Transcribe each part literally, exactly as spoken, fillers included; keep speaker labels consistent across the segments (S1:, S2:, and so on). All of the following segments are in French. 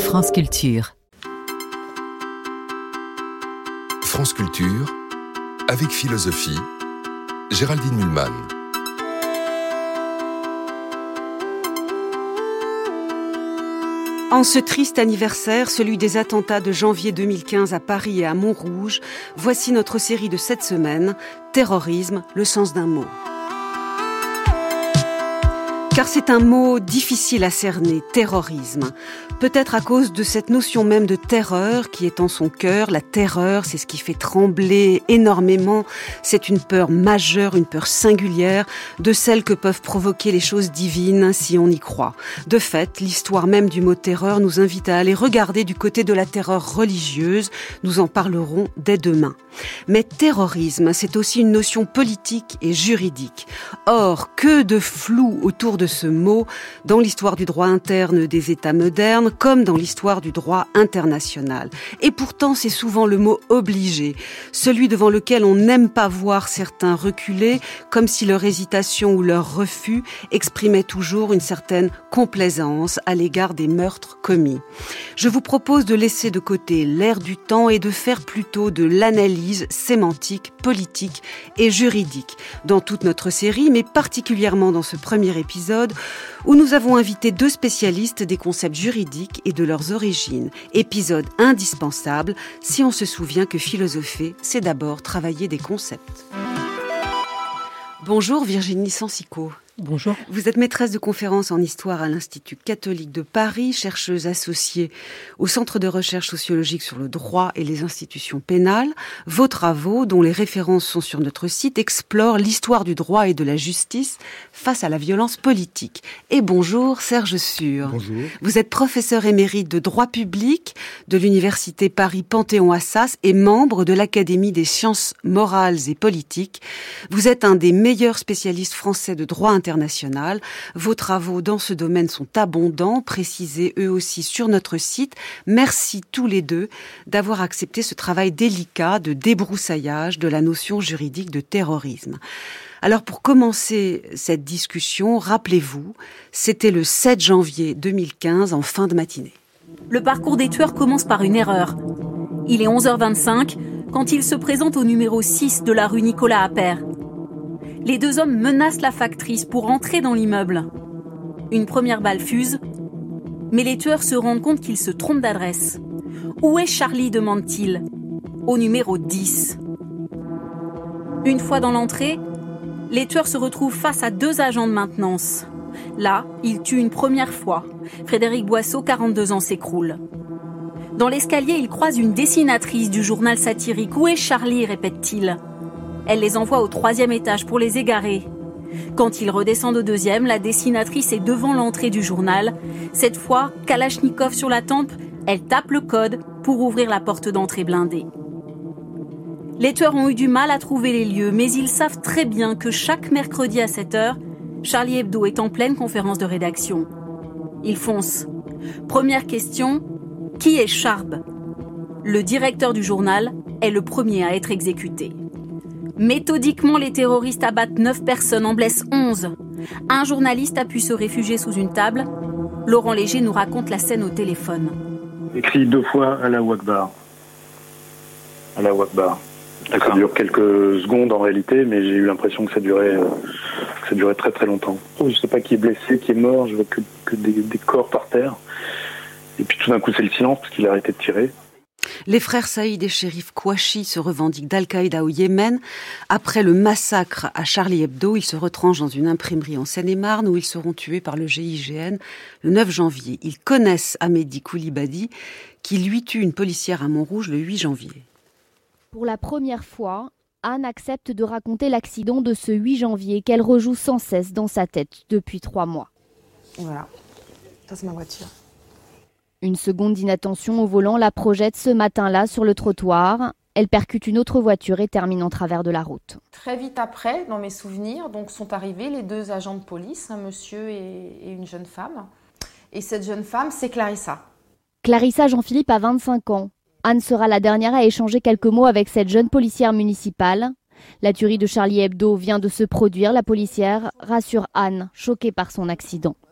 S1: France Culture.
S2: France Culture, avec philosophie, Géraldine Mühlmann.
S3: En ce triste anniversaire, celui des attentats de janvier deux mille quinze à Paris et à Montrouge, voici notre série de cette semaine, Terrorisme, le sens d'un mot. Car c'est un mot difficile à cerner, terrorisme. Peut-être à cause de cette notion même de terreur qui est en son cœur. La terreur, c'est ce qui fait trembler énormément. C'est une peur majeure, une peur singulière, de celle que peuvent provoquer les choses divines si on y croit. De fait, l'histoire même du mot terreur nous invite à aller regarder du côté de la terreur religieuse. Nous en parlerons dès demain. Mais terrorisme, c'est aussi une notion politique et juridique. Or, que de flou autour de ce mot dans l'histoire du droit interne des États modernes comme dans l'histoire du droit international. Et pourtant, c'est souvent le mot obligé, celui devant lequel on n'aime pas voir certains reculer, comme si leur hésitation ou leur refus exprimait toujours une certaine complaisance à l'égard des meurtres commis. Je vous propose de laisser de côté l'air du temps et de faire plutôt de l'analyse sémantique, politique et juridique dans toute notre série, mais particulièrement dans ce premier épisode où nous avons invité deux spécialistes des concepts juridiques et de leurs origines. Épisode indispensable si on se souvient que philosopher, c'est d'abord travailler des concepts. Bonjour Virginie Sansicot.
S4: Bonjour.
S3: Vous êtes maîtresse de conférences en histoire à l'Institut catholique de Paris, chercheuse associée au Centre de recherche sociologique sur le droit et les institutions pénales. Vos travaux, dont les références sont sur notre site, explorent l'histoire du droit et de la justice face à la violence politique. Et bonjour Serge Sur.
S4: Bonjour.
S3: Vous êtes professeur émérite de droit public de l'Université Paris-Panthéon-Assas et membre de l'Académie des sciences morales et politiques. Vous êtes un des meilleurs spécialistes français de droit international. International. Vos travaux dans ce domaine sont abondants, précisés eux aussi sur notre site. Merci tous les deux d'avoir accepté ce travail délicat de débroussaillage de la notion juridique de terrorisme. Alors pour commencer cette discussion, rappelez-vous, c'était le sept janvier deux mille quinze en fin de matinée.
S5: Le parcours des tueurs commence par une erreur. Il est onze heures vingt-cinq quand ils se présentent au numéro six de la rue Nicolas Appert. Les deux hommes menacent la factrice pour entrer dans l'immeuble. Une première balle fuse, mais les tueurs se rendent compte qu'ils se trompent d'adresse. Où est Charlie, demande-t-il. Au numéro dix. Une fois dans l'entrée, les tueurs se retrouvent face à deux agents de maintenance. Là, ils tuent une première fois. Frédéric Boisseau, quarante-deux ans, s'écroule. Dans l'escalier, ils croisent une dessinatrice du journal satirique. Où est Charlie, répète-t-il. Elle les envoie au troisième étage pour les égarer. Quand ils redescendent au deuxième, la dessinatrice est devant l'entrée du journal. Cette fois, Kalachnikov sur la tempe, elle tape le code pour ouvrir la porte d'entrée blindée. Les tueurs ont eu du mal à trouver les lieux, mais ils savent très bien que chaque mercredi à sept heures, Charlie Hebdo est en pleine conférence de rédaction. Ils foncent. Première question, qui est Charb ? Le directeur du journal est le premier à être exécuté. Méthodiquement, les terroristes abattent neuf personnes, en blessent onze. Un journaliste a pu se réfugier sous une table. Laurent Léger nous raconte la scène au téléphone.
S6: Écrit deux fois Allahu Akbar. Allahu Akbar. Ça dure quelques secondes en réalité, mais j'ai eu l'impression que ça durait, euh, que ça durait très très longtemps. Je ne sais pas qui est blessé, qui est mort, je vois que, que des, des corps par terre. Et puis tout d'un coup c'est le silence parce qu'il a arrêté de tirer.
S3: Les frères Saïd et Chérif Kouachi se revendiquent d'Al-Qaïda au Yémen. Après le massacre à Charlie Hebdo, ils se retranchent dans une imprimerie en Seine-et-Marne où ils seront tués par le G I G N le neuf janvier. Ils connaissent Amédi Koulibaly qui lui tue une policière à Montrouge le huit janvier.
S7: Pour la première fois, Anne accepte de raconter l'accident de ce huit janvier qu'elle rejoue sans cesse dans sa tête depuis trois mois.
S8: Voilà, ça c'est ma voiture.
S7: Une seconde d'inattention au volant la projette ce matin-là sur le trottoir. Elle percute une autre voiture et termine en travers de la route.
S8: Très vite après, dans mes souvenirs, donc sont arrivés les deux agents de police, un monsieur et, et une jeune femme. Et cette jeune femme, c'est Clarissa.
S7: Clarissa Jean-Philippe a vingt-cinq ans. Anne sera la dernière à échanger quelques mots avec cette jeune policière municipale. La tuerie de Charlie Hebdo vient de se produire. La policière rassure Anne, choquée par son accident.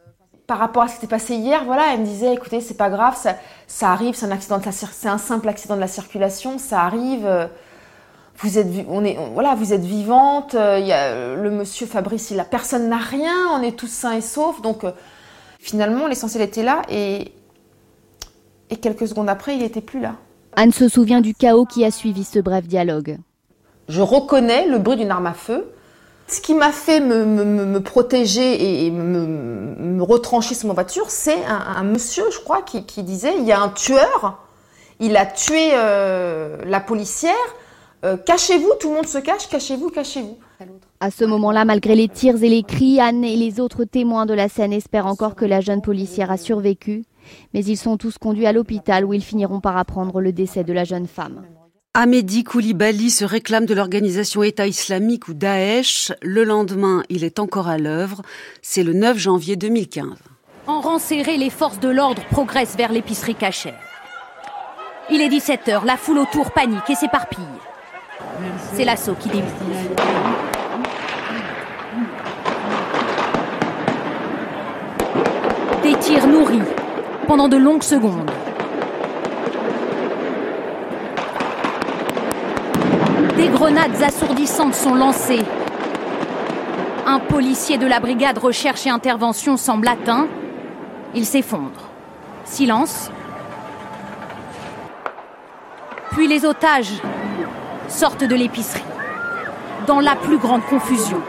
S8: par rapport à ce qui s'était passé hier, voilà, elle me disait, écoutez, c'est pas grave, ça, ça arrive, c'est un accident de la, c'est un simple accident de la circulation, ça arrive. Vous êtes, on est, on, voilà, vous êtes vivante. Il y a le monsieur Fabrice, il a, personne n'a rien. On est tous sains et saufs. Donc, euh, finalement, l'essentiel était là et et quelques secondes après, il n'était plus là.
S7: Anne se souvient du chaos qui a suivi ce bref dialogue.
S8: Je reconnais le bruit d'une arme à feu. Ce qui m'a fait me, me, me protéger et me, me retrancher sur ma voiture, c'est un, un monsieur, je crois, qui, qui disait, il y a un tueur, il a tué euh, la policière, euh, cachez-vous, tout le monde se cache, cachez-vous, cachez-vous.
S7: À ce moment-là, malgré les tirs et les cris, Anne et les autres témoins de la scène espèrent encore que la jeune policière a survécu. Mais ils sont tous conduits à l'hôpital où ils finiront par apprendre le décès de la jeune femme.
S3: Hamedi Koulibaly se réclame de l'organisation État islamique ou Daesh. Le lendemain, il est encore à l'œuvre. C'est le neuf janvier deux mille quinze.
S5: En rang serré, les forces de l'ordre progressent vers l'épicerie cachère. Il est dix-sept heures, la foule autour panique et s'éparpille. C'est l'assaut qui débute. Des tirs nourris pendant de longues secondes. Des grenades assourdissantes sont lancées. Un policier de la brigade recherche et intervention semble atteint. Il s'effondre. Silence. Puis les otages sortent de l'épicerie, dans la plus grande confusion.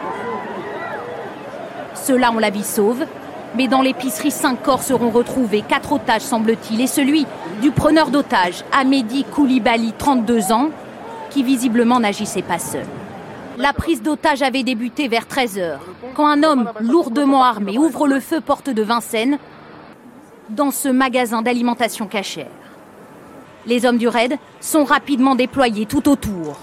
S5: Ceux-là ont la vie sauve, mais dans l'épicerie, cinq corps seront retrouvés, quatre otages semble-t-il, et celui du preneur d'otages, Hamedi Koulibaly, trente-deux ans, qui visiblement n'agissait pas seul. La prise d'otage avait débuté vers treize heures, quand un homme lourdement armé ouvre le feu porte de Vincennes dans ce magasin d'alimentation cachère. Les hommes du raid sont rapidement déployés tout autour.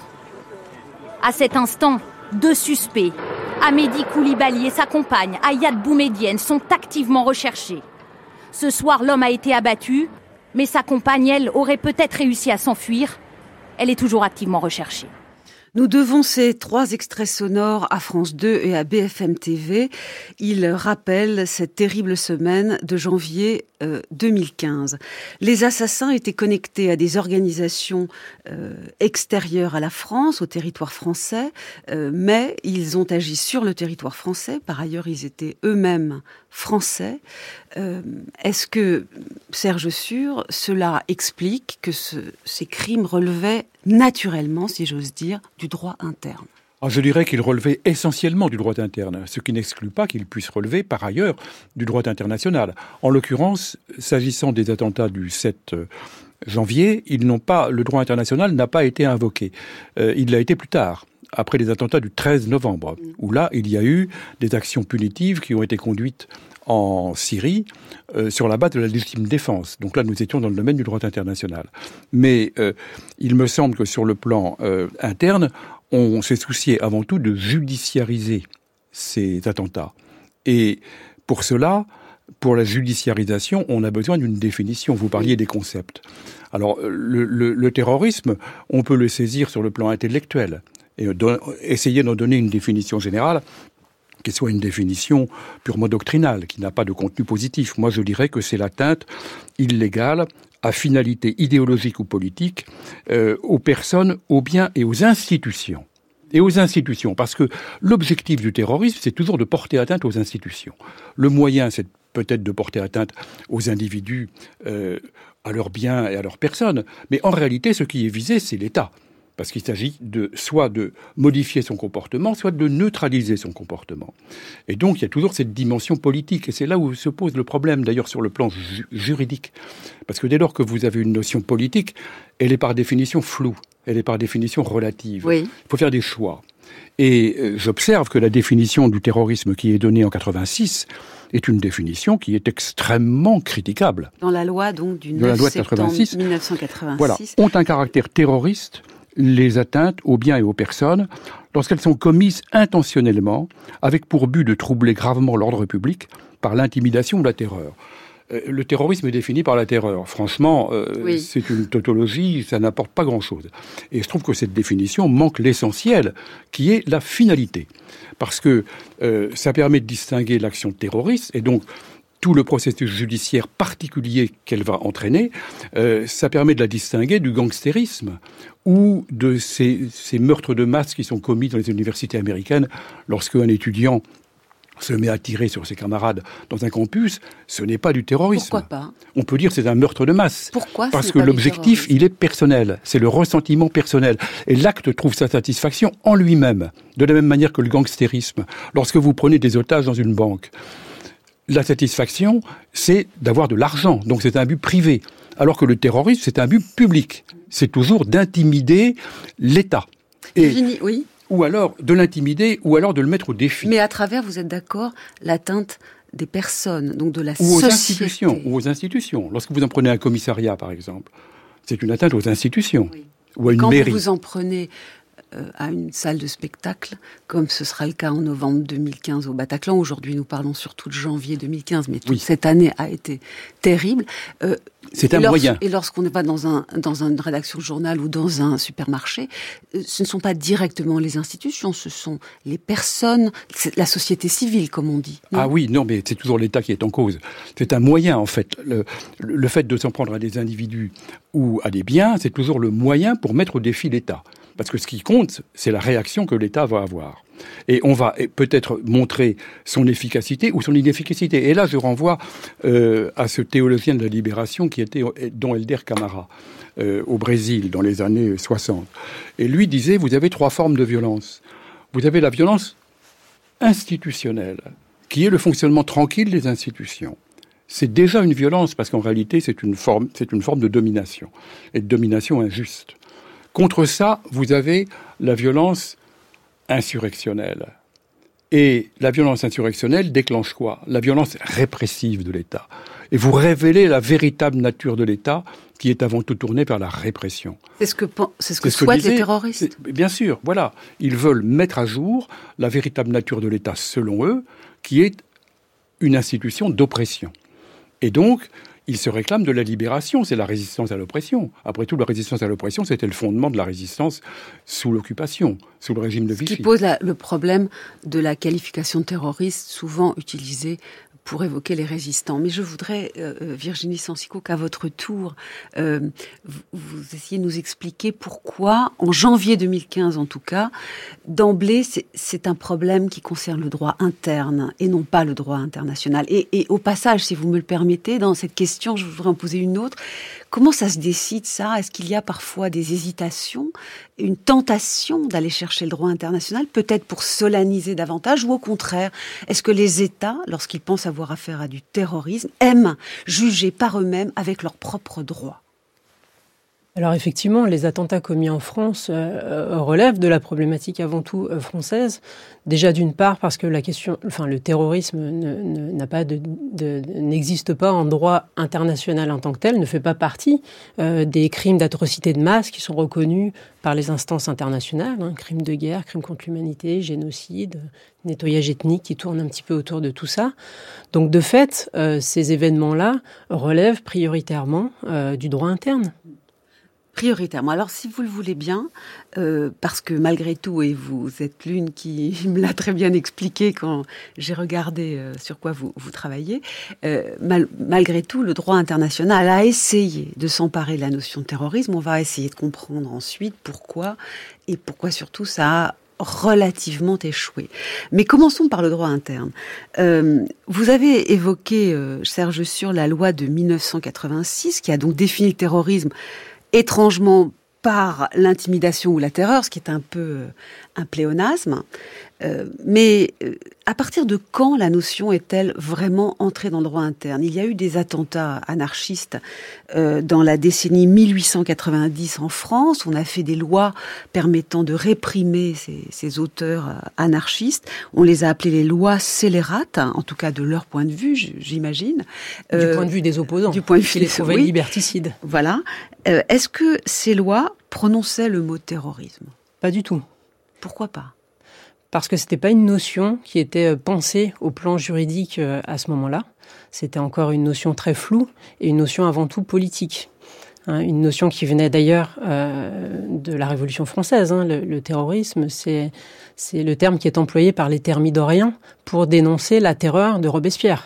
S5: À cet instant, deux suspects, Hamedi Koulibaly et sa compagne, Ayad Boumedienne, sont activement recherchés. Ce soir, l'homme a été abattu, mais sa compagne, elle, aurait peut-être réussi à s'enfuir. Elle est toujours activement recherchée.
S3: Nous devons ces trois extraits sonores à France deux et à B F M T V. Ils rappellent cette terrible semaine de janvier euh, deux mille quinze. Les assassins étaient connectés à des organisations euh, extérieures à la France, au territoire français, euh, mais ils ont agi sur le territoire français. Par ailleurs, ils étaient eux-mêmes français. Euh, est-ce que, Serge Sur, cela explique que ce, ces crimes relevaient naturellement, si j'ose dire, du droit interne?
S1: Alors je dirais qu'il relevait essentiellement du droit interne, ce qui n'exclut pas qu'il puisse relever par ailleurs du droit international. En l'occurrence, s'agissant des attentats du sept janvier, ils n'ont pas, le droit international n'a pas été invoqué. Euh, il l'a été plus tard, après les attentats du treize novembre, où là, il y a eu des actions punitives qui ont été conduites en Syrie, euh, sur la base de la légitime défense. Donc là, nous étions dans le domaine du droit international. Mais euh, il me semble que sur le plan euh, interne, on s'est soucié avant tout de judiciariser ces attentats. Et pour cela, pour la judiciarisation, on a besoin d'une définition. Vous parliez des concepts. Alors, le, le, le terrorisme, on peut le saisir sur le plan intellectuel et don- essayer d'en donner une définition générale qui soit une définition purement doctrinale, qui n'a pas de contenu positif. Moi, je dirais que c'est l'atteinte illégale à finalité idéologique ou politique euh, aux personnes, aux biens et aux institutions. Et aux institutions, parce que l'objectif du terrorisme, c'est toujours de porter atteinte aux institutions. Le moyen, c'est peut-être de porter atteinte aux individus, euh, à leurs biens et à leurs personnes. Mais en réalité, ce qui est visé, c'est l'État. Parce qu'il s'agit de soit de modifier son comportement, soit de neutraliser son comportement. Et donc, il y a toujours cette dimension politique. Et c'est là où se pose le problème, d'ailleurs, sur le plan ju- juridique. Parce que dès lors que vous avez une notion politique, elle est par définition floue. Elle est par définition relative.
S3: Oui.
S1: Il faut faire des choix. Et euh, j'observe que la définition du terrorisme qui est donnée en quatre-vingt-six est une définition qui est extrêmement critiquable.
S3: Dans la loi, donc, du
S1: de
S3: neuf
S1: loi de
S3: septembre
S1: quatre-vingt-six,
S3: mille neuf cent quatre-vingt-six.
S1: Voilà, ont un caractère terroriste les atteintes aux biens et aux personnes lorsqu'elles sont commises intentionnellement avec pour but de troubler gravement l'ordre public par l'intimidation ou la terreur. Euh, le terrorisme est défini par la terreur. Franchement, euh, oui. c'est une tautologie, ça n'apporte pas grand-chose. Et je trouve que cette définition manque l'essentiel, qui est la finalité. Parce que euh, ça permet de distinguer l'action terroriste, et donc tout le processus judiciaire particulier qu'elle va entraîner, euh, ça permet de la distinguer du gangstérisme ou de ces, ces meurtres de masse qui sont commis dans les universités américaines lorsque un étudiant se met à tirer sur ses camarades dans un campus. Ce n'est pas du terrorisme.
S3: Pourquoi pas ?
S1: On peut dire que c'est un meurtre de masse.
S3: Pourquoi ?
S1: Parce que l'objectif, il est personnel. C'est le ressentiment personnel. Et l'acte trouve sa satisfaction en lui-même. De la même manière que le gangstérisme. Lorsque vous prenez des otages dans une banque, la satisfaction, c'est d'avoir de l'argent. Donc c'est un but privé. Alors que le terrorisme, c'est un but public. C'est toujours d'intimider l'État.
S3: Et, Virginie, oui.
S1: Ou alors de l'intimider, ou alors de le mettre au défi.
S3: Mais à travers, vous êtes d'accord, l'atteinte des personnes, donc de la
S1: ou aux
S3: société.
S1: institutions, ou aux institutions. Lorsque vous en prenez un commissariat, par exemple, c'est une atteinte aux institutions, oui. ou à une
S3: Quand
S1: mairie.
S3: Quand vous en prenez euh, à une salle de spectacle, comme ce sera le cas en novembre deux mille quinze au Bataclan, aujourd'hui nous parlons surtout de janvier deux mille quinze, mais toute oui. cette année a été terrible. Euh,
S1: C'est un
S3: lors,
S1: moyen.
S3: Et lorsqu'on n'est pas dans, un, dans une rédaction de journal ou dans un supermarché, ce ne sont pas directement les institutions, ce sont les personnes, la société civile, comme on dit.
S1: Non ah oui, non, mais c'est toujours l'État qui est en cause. C'est un moyen, en fait. Le, le fait de s'en prendre à des individus ou à des biens, c'est toujours le moyen pour mettre au défi l'État. Parce que ce qui compte, c'est la réaction que l'État va avoir. Et on va peut-être montrer son efficacité ou son inefficacité. Et là, je renvoie euh, à ce théologien de la libération qui était Dom Helder Camara, euh, au Brésil, dans les années soixante. Et lui disait, vous avez trois formes de violence. Vous avez la violence institutionnelle, qui est le fonctionnement tranquille des institutions. C'est déjà une violence, parce qu'en réalité, c'est une forme, c'est une forme de domination, et de domination injuste. Contre ça, vous avez la violence insurrectionnelle. Et la violence insurrectionnelle déclenche quoi ? La violence répressive de l'État. Et vous révélez la véritable nature de l'État, qui est avant tout tournée vers la répression.
S3: C'est ce que, c'est ce que c'est souhaitent ce que disait, les terroristes.
S1: Bien sûr, voilà. Ils veulent mettre à jour la véritable nature de l'État, selon eux, qui est une institution d'oppression. Et donc, ils se réclament de la libération, c'est la résistance à l'oppression. Après tout, la résistance à l'oppression, c'était le fondement de la résistance sous l'occupation, sous le régime de Vichy.
S3: Ce qui pose la, le problème de la qualification de terroriste, souvent utilisée pour évoquer les résistants. Mais je voudrais, euh, Virginie Sansicot, qu'à votre tour, euh, vous, vous essayez de nous expliquer pourquoi, en janvier deux mille quinze en tout cas, d'emblée, c'est, c'est un problème qui concerne le droit interne et non pas le droit international. Et, et au passage, si vous me le permettez, dans cette question, je voudrais en poser une autre. Comment ça se décide, ça ? Est-ce qu'il y a parfois des hésitations, une tentation d'aller chercher le droit international, peut-être pour solenniser davantage, ou au contraire, est-ce que les États, lorsqu'ils pensent avoir affaire à du terrorisme, aiment juger par eux-mêmes avec leurs propres droits ?
S4: Alors effectivement, les attentats commis en France euh, relèvent de la problématique avant tout euh, française. Déjà d'une part parce que la question, enfin le terrorisme ne, ne, n'a pas de, de, n'existe pas en droit international en tant que tel, ne fait pas partie euh, des crimes d'atrocité de masse qui sont reconnus par les instances internationales, hein, crimes de guerre, crimes contre l'humanité, génocide, nettoyage ethnique qui tourne un petit peu autour de tout ça. Donc de fait, euh, ces événements-là relèvent prioritairement euh, du droit interne.
S3: Prioritairement. Alors, si vous le voulez bien, euh, parce que malgré tout, et vous êtes l'une qui me l'a très bien expliqué quand j'ai regardé euh, sur quoi vous, vous travaillez, euh, mal, malgré tout, le droit international a essayé de s'emparer de la notion de terrorisme. On va essayer de comprendre ensuite pourquoi, et pourquoi surtout ça a relativement échoué. Mais commençons par le droit interne. Euh, vous avez évoqué, euh, Serge Sur, la loi de dix-neuf cent quatre-vingt-six, qui a donc défini le terrorisme étrangement par l'intimidation ou la terreur, ce qui est un peu un pléonasme. Euh, mais euh, à partir de quand la notion est-elle vraiment entrée dans le droit interne ? Il y a eu des attentats anarchistes euh, dans la décennie mille huit cent quatre-vingt-dix en France. On a fait des lois permettant de réprimer ces, ces auteurs euh, anarchistes. On les a appelées les lois scélérates, hein, en tout cas de leur point de vue, j'imagine.
S4: Euh, du point de vue des opposants,
S3: du point de vue
S4: qui les trouvaient
S3: oui.
S4: liberticides.
S3: Voilà. Euh, est-ce que ces lois prononçaient le mot terrorisme ?
S4: Pas du tout.
S3: Pourquoi pas ?
S4: Parce que c'était pas une notion qui était pensée au plan juridique à ce moment-là. C'était encore une notion très floue et une notion avant tout politique. Hein, une notion qui venait d'ailleurs euh, de la Révolution française. Hein. Le, le terrorisme, c'est, c'est le terme qui est employé par les thermidoriens pour dénoncer la terreur de Robespierre.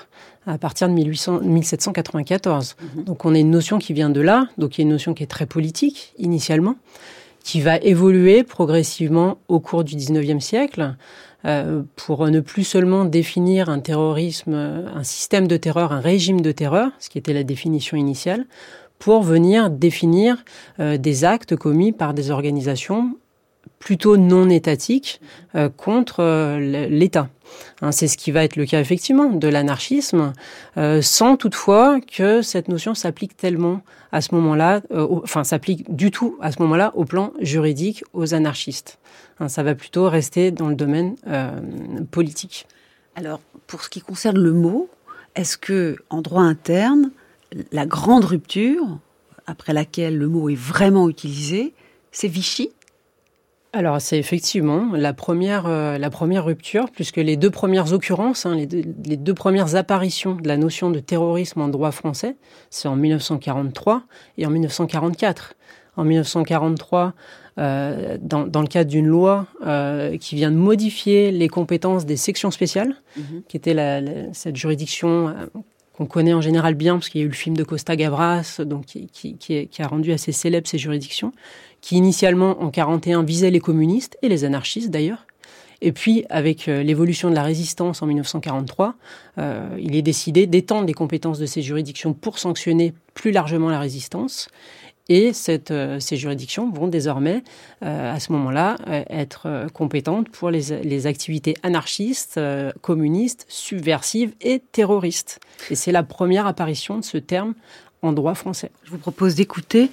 S4: à partir de mille sept cent quatre-vingt-quatorze. Mmh. Donc on a une notion qui vient de là, donc il y a une notion qui est très politique initialement, qui va évoluer progressivement au cours du dix-neuvième siècle euh, pour ne plus seulement définir un terrorisme, un système de terreur, un régime de terreur, ce qui était la définition initiale, pour venir définir euh, des actes commis par des organisations plutôt non étatiques euh, contre euh, l'État. Hein, c'est ce qui va être le cas effectivement de l'anarchisme, euh, sans toutefois que cette notion s'applique tellement à ce moment-là, euh, au, enfin s'applique du tout à ce moment-là au plan juridique aux anarchistes. Hein, ça va plutôt rester dans le domaine euh, politique.
S3: Alors, pour ce qui concerne le mot, est-ce que en droit interne, la grande rupture après laquelle le mot est vraiment utilisé, c'est Vichy ?
S4: Alors, c'est effectivement la première, euh, la première rupture, puisque les deux premières occurrences, hein, les, deux, les deux premières apparitions de la notion de terrorisme en droit français, c'est en mille neuf cent quarante-trois et en mille neuf cent quarante-quatre. En mille neuf cent quarante-trois, euh, dans, dans le cadre d'une loi euh, qui vient de modifier les compétences des sections spéciales, mmh. qui était la, la, cette juridiction... Euh, qu'on connaît en général bien, parce qu'il y a eu le film de Costa Gavras, donc, qui, qui, qui, qui a rendu assez célèbres ces juridictions, qui initialement, en quarante et un, visait les communistes, et les anarchistes d'ailleurs. Et puis, avec euh, l'évolution de la résistance en mille neuf cent quarante-trois, euh, il est décidé d'étendre les compétences de ces juridictions pour sanctionner plus largement la résistance. Et cette, euh, ces juridictions vont désormais, euh, à ce moment-là, euh, être euh, compétentes pour les, les activités anarchistes, euh, communistes, subversives et terroristes. Et c'est la première apparition de ce terme en droit français.
S3: Je vous propose d'écouter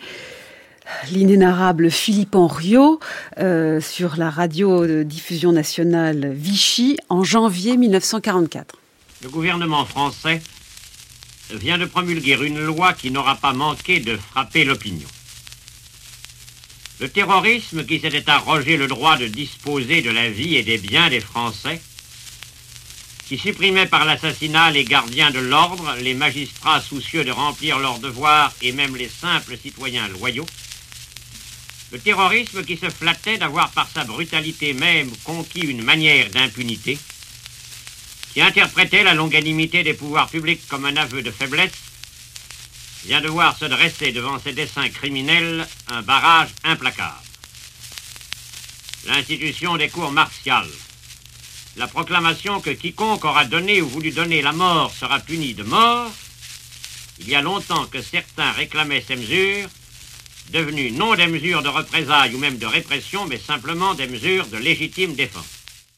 S3: l'inénarrable Philippe Henriot euh, sur la radiodiffusion nationale Vichy en janvier mille neuf cent quarante-quatre.
S9: Le gouvernement français vient de promulguer une loi qui n'aura pas manqué de frapper l'opinion. Le terrorisme qui s'était arrogé le droit de disposer de la vie et des biens des Français, qui supprimait par l'assassinat les gardiens de l'ordre, les magistrats soucieux de remplir leurs devoirs et même les simples citoyens loyaux, le terrorisme qui se flattait d'avoir par sa brutalité même conquis une manière d'impunité, qui interprétait la longanimité des pouvoirs publics comme un aveu de faiblesse, vient de voir se dresser devant ses desseins criminels un barrage implacable. L'institution des cours martiales, la proclamation que quiconque aura donné ou voulu donner la mort sera puni de mort, il y a longtemps que certains réclamaient ces mesures, devenues non des mesures de représailles ou même de répression, mais simplement des mesures de légitime défense.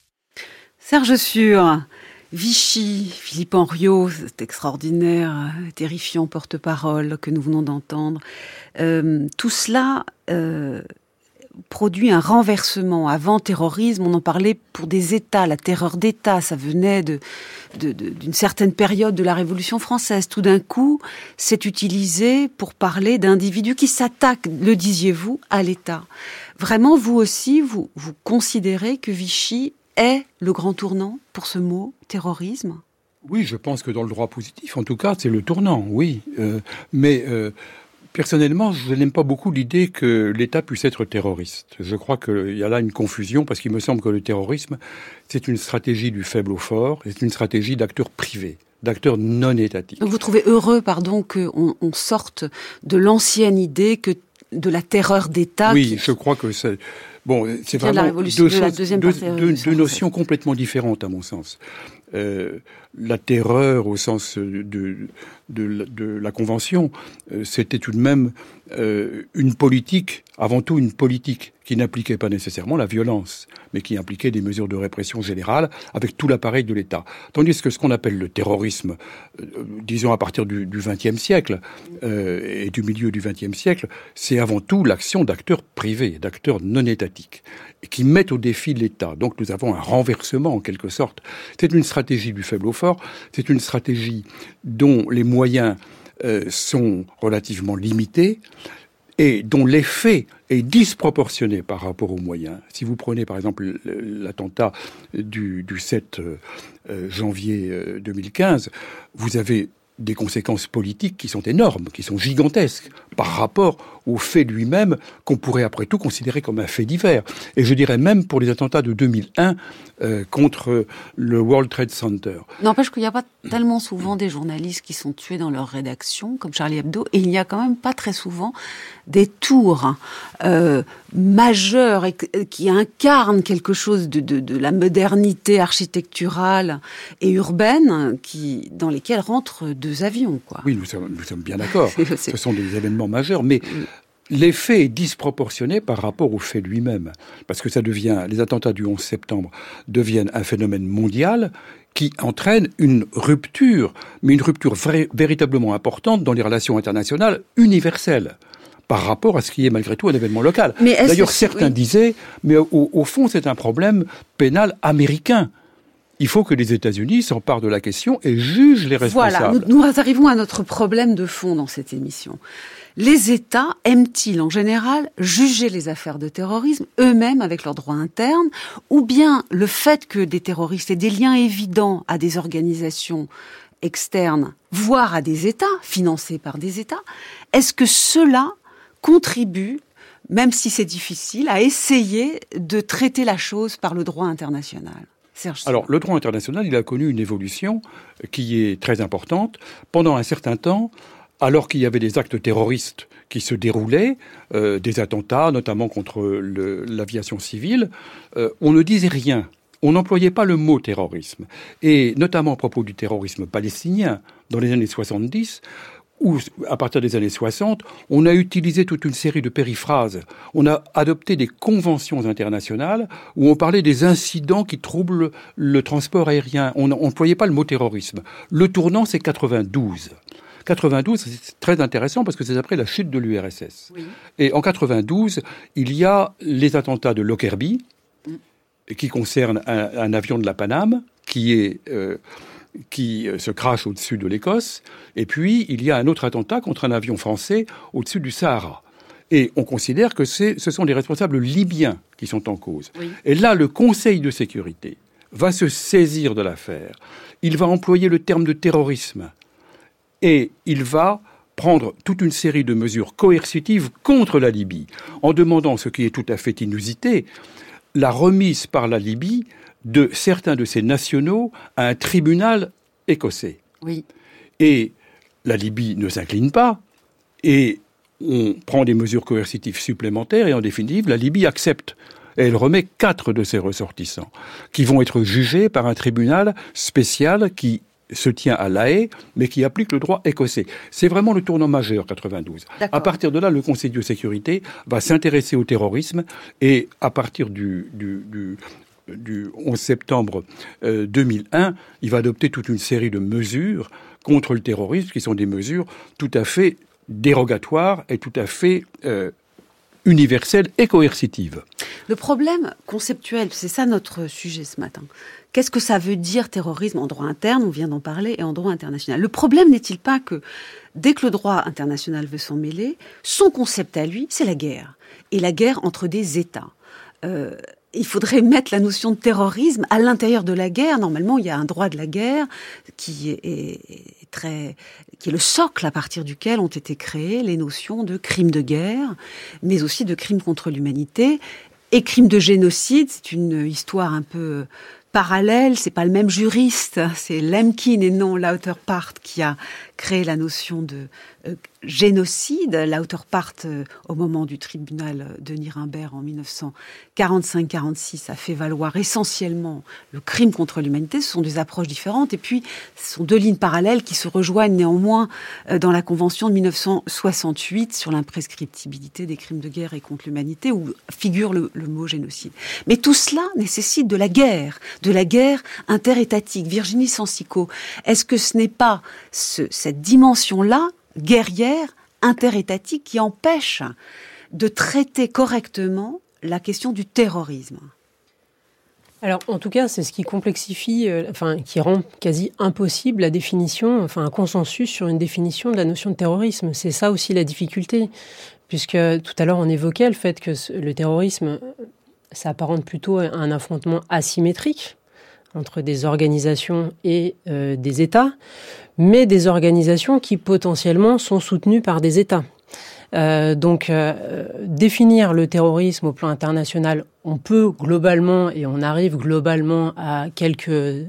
S3: Serge Sûr, Vichy, Philippe Henriot, cet extraordinaire, terrifiant porte-parole que nous venons d'entendre, euh, tout cela euh, produit un renversement. Avant terrorisme, on en parlait pour des États, la terreur d'État, ça venait de, de, de, d'une certaine période de la Révolution française. Tout d'un coup, c'est utilisé pour parler d'individus qui s'attaquent, le disiez-vous, à l'État. Vraiment, vous aussi, vous, vous considérez que Vichy est le grand tournant pour ce mot terrorisme ?
S1: Oui, je pense que dans le droit positif, en tout cas, c'est le tournant, oui. Euh, mais euh, personnellement, je n'aime pas beaucoup l'idée que l'État puisse être terroriste. Je crois qu'il y a là une confusion, parce qu'il me semble que le terrorisme, c'est une stratégie du faible au fort, c'est une stratégie d'acteurs privés, d'acteurs non étatiques.
S3: Donc vous trouvez heureux, pardon, qu'on on sorte de l'ancienne idée que de la terreur d'État ?
S1: Oui,
S3: qui...
S1: je crois que c'est... Bon, c'est vraiment deux, sens, deux, deux, deux notions complètement différentes, à mon sens. Euh, la terreur, au sens de, de, de, de la Convention, euh, c'était tout de même euh, une politique, avant tout une politique, qui n'impliquait pas nécessairement la violence, mais qui impliquait des mesures de répression générale avec tout l'appareil de l'État. Tandis que ce qu'on appelle le terrorisme, euh, disons à partir du vingtième siècle euh, et du milieu du vingtième siècle, c'est avant tout l'action d'acteurs privés, d'acteurs non étatiques, qui mettent au défi l'État. Donc nous avons un renversement en quelque sorte. C'est une stratégie du faible au fort, c'est une stratégie dont les moyens euh, sont relativement limités, et dont l'effet est disproportionné par rapport aux moyens. Si vous prenez par exemple l'attentat du, du sept janvier deux mille quinze, vous avez des conséquences politiques qui sont énormes, qui sont gigantesques par rapport au fait lui-même qu'on pourrait après tout considérer comme un fait divers. Et je dirais même pour les attentats de deux mille un euh, contre le World Trade Center.
S3: N'empêche qu'il n'y a pas tellement souvent des journalistes qui sont tués dans leur rédaction, comme Charlie Hebdo, et il n'y a quand même pas très souvent des tours euh, majeures et qui incarnent quelque chose de, de, de la modernité architecturale et urbaine qui, dans lesquelles rentrent deux avions, quoi.
S1: Oui, nous sommes, nous sommes bien d'accord. Ce sont des événements majeurs, mais l'effet est disproportionné par rapport au fait lui-même. Parce que ça devient, les attentats du onze septembre deviennent un phénomène mondial qui entraîne une rupture, mais une rupture vrai, véritablement importante dans les relations internationales universelles, par rapport à ce qui est malgré tout un événement local. D'ailleurs, certains oui. disaient, mais au, au fond, c'est un problème pénal américain. Il faut que les États-Unis s'emparent de la question et jugent les responsables.
S3: Voilà, nous, nous arrivons à notre problème de fond dans cette émission. Les États aiment-ils en général juger les affaires de terrorisme eux-mêmes avec leur droit interne, ou bien le fait que des terroristes aient des liens évidents à des organisations externes, voire à des États, financés par des États, est-ce que cela contribue, même si c'est difficile, à essayer de traiter la chose par le droit international ? Serge.
S1: Alors, le droit international, il a connu une évolution qui est très importante. Pendant un certain temps, alors qu'il y avait des actes terroristes qui se déroulaient, euh, des attentats, notamment contre le, l'aviation civile, euh, on ne disait rien. On n'employait pas le mot terrorisme. Et notamment à propos du terrorisme palestinien, dans les années soixante-dix, ou à partir des années soixante, on a utilisé toute une série de périphrases. On a adopté des conventions internationales où on parlait des incidents qui troublent le transport aérien. On n'employait pas le mot terrorisme. Le tournant, c'est quatre-vingt-douze. quatre-vingt-douze, c'est très intéressant parce que c'est après la chute de l'U R S S. Oui. Et en quatre-vingt-douze, il y a les attentats de Lockerbie, mm. qui concernent un, un avion de la Paname, qui est... Euh, qui se crache au-dessus de l'Écosse, et puis il y a un autre attentat contre un avion français au-dessus du Sahara. Et on considère que c'est, ce sont les responsables libyens qui sont en cause. Oui. Et là, le Conseil de sécurité va se saisir de l'affaire. Il va employer le terme de terrorisme. Et il va prendre toute une série de mesures coercitives contre la Libye, en demandant, ce qui est tout à fait inusité, la remise par la Libye de certains de ses nationaux à un tribunal écossais.
S3: Oui.
S1: Et la Libye ne s'incline pas, et on prend des mesures coercitives supplémentaires, et en définitive, la Libye accepte. Et elle remet quatre de ses ressortissants, qui vont être jugés par un tribunal spécial qui se tient à La Haye, mais qui applique le droit écossais. C'est vraiment le tournant majeur, quatre-vingt-douze. D'accord. À partir de là, le Conseil de sécurité va s'intéresser au terrorisme, et à partir du... du, du du onze septembre euh, deux mille un, il va adopter toute une série de mesures contre le terrorisme, qui sont des mesures tout à fait dérogatoires et tout à fait euh, universelles et coercitives.
S3: Le problème conceptuel, c'est ça notre sujet ce matin. Qu'est-ce que ça veut dire terrorisme en droit interne, on vient d'en parler, et en droit international ? Le problème n'est-il pas que, dès que le droit international veut s'en mêler, son concept à lui, c'est la guerre. Et la guerre entre des États. Euh, Il faudrait mettre la notion de terrorisme à l'intérieur de la guerre. Normalement, il y a un droit de la guerre qui est, est très, qui est le socle à partir duquel ont été créées les notions de crimes de guerre, mais aussi de crimes contre l'humanité et crimes de génocide. C'est une histoire un peu parallèle. C'est pas le même juriste. C'est Lemkin et non Lauterpacht qui a créé la notion de euh, génocide. Lauterpacht, euh, au moment du tribunal de Nuremberg en dix-neuf cent quarante-cinq quarante-six, a fait valoir essentiellement le crime contre l'humanité. Ce sont des approches différentes. Et puis, ce sont deux lignes parallèles qui se rejoignent néanmoins euh, dans la Convention de dix-neuf cent soixante-huit sur l'imprescriptibilité des crimes de guerre et contre l'humanité, où figure le, le mot génocide. Mais tout cela nécessite de la guerre, de la guerre interétatique. Virginie Sancico, est-ce que ce n'est pas ce, cette dimension-là, guerrière, interétatique, qui empêche de traiter correctement la question du terrorisme ?
S4: Alors, en tout cas, c'est ce qui complexifie, euh, enfin, qui rend quasi impossible la définition, enfin, un consensus sur une définition de la notion de terrorisme. C'est ça aussi la difficulté, puisque tout à l'heure on évoquait le fait que le terrorisme s'apparente plutôt à un affrontement asymétrique entre des organisations et euh, des États, mais des organisations qui potentiellement sont soutenues par des États. Euh, donc, euh, définir le terrorisme au plan international, on peut globalement, et on arrive globalement à quelques euh,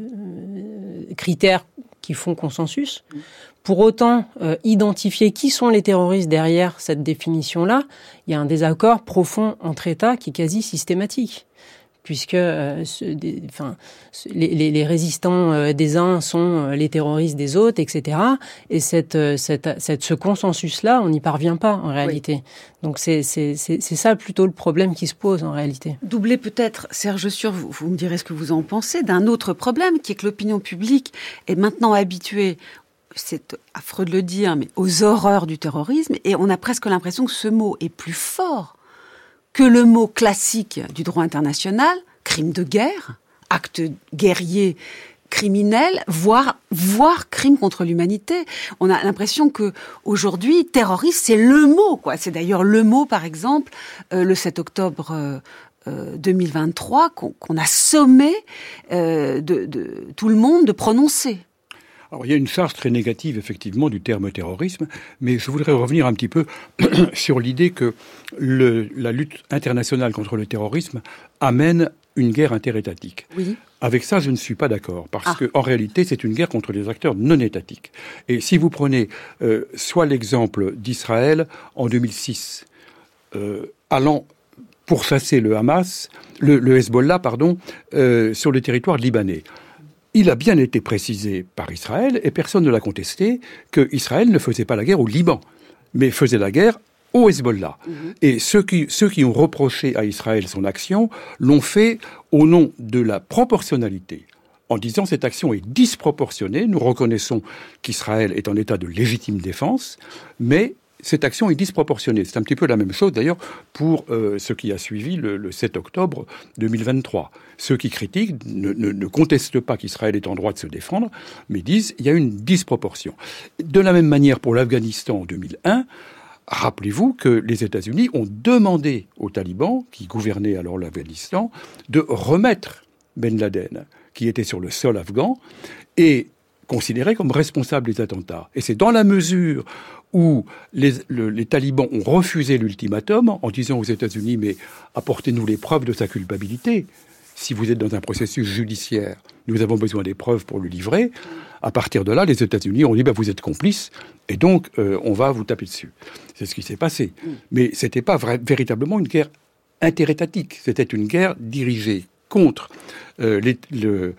S4: critères qui font consensus. Pour autant, euh, identifier qui sont les terroristes derrière cette définition-là, il y a un désaccord profond entre États qui est quasi systématique. Puisque euh, ce, des, enfin, les, les, les résistants euh, des uns sont euh, les terroristes des autres, et cetera. Et cette, euh, cette, cette, ce consensus-là, on n'y parvient pas en réalité. Oui. Donc c'est, c'est, c'est, c'est ça plutôt le problème qui se pose en réalité.
S3: Doublé peut-être, Serge Sûr, vous, vous me direz ce que vous en pensez, d'un autre problème qui est que l'opinion publique est maintenant habituée, c'est affreux de le dire, mais aux horreurs du terrorisme, et on a presque l'impression que ce mot est plus fort que le mot classique du droit international, crime de guerre, acte guerrier criminel, voire, voire crime contre l'humanité. On a l'impression que aujourd'hui, terroriste, c'est le mot, quoi. C'est d'ailleurs le mot, par exemple, euh, le sept octobre euh, euh, deux mille vingt-trois, qu'on, qu'on a sommé euh, de, de tout le monde de prononcer.
S1: Alors, il y a une charge très négative, effectivement, du terme terrorisme, mais je voudrais revenir un petit peu sur l'idée que le, la lutte internationale contre le terrorisme amène une guerre interétatique.
S3: Oui.
S1: Avec ça, je ne suis pas d'accord, parce
S3: ah.
S1: qu'en réalité, c'est une guerre contre les acteurs non étatiques. Et si vous prenez euh, soit l'exemple d'Israël en deux mille six, euh, allant pourchasser le Hamas, le, le Hezbollah, pardon, euh, sur le territoire libanais. Il a bien été précisé par Israël, et personne ne l'a contesté, qu'Israël ne faisait pas la guerre au Liban, mais faisait la guerre au Hezbollah. Mmh. Et ceux qui, ceux qui ont reproché à Israël son action l'ont fait au nom de la proportionnalité, en disant cette action est disproportionnée. Nous reconnaissons qu'Israël est en état de légitime défense, mais cette action est disproportionnée. C'est un petit peu la même chose, d'ailleurs, pour euh, ce qui a suivi le, le sept octobre deux mille vingt-trois. Ceux qui critiquent ne, ne, ne contestent pas qu'Israël est en droit de se défendre, mais disent qu'il y a une disproportion. De la même manière, pour l'Afghanistan en deux mille un, rappelez-vous que les États-Unis ont demandé aux talibans, qui gouvernaient alors l'Afghanistan, de remettre Ben Laden, qui était sur le sol afghan, et considéré comme responsable des attentats. Et c'est dans la mesure où les, le, les talibans ont refusé l'ultimatum en disant aux États-Unis « mais apportez-nous les preuves de sa culpabilité. Si vous êtes dans un processus judiciaire, nous avons besoin des preuves pour le livrer. » À partir de là, les États-Unis ont dit bah, « vous êtes complices et donc euh, on va vous taper dessus ». C'est ce qui s'est passé. Mais ce n'était pas vrai, véritablement une guerre interétatique. C'était une guerre dirigée contre euh, les, le...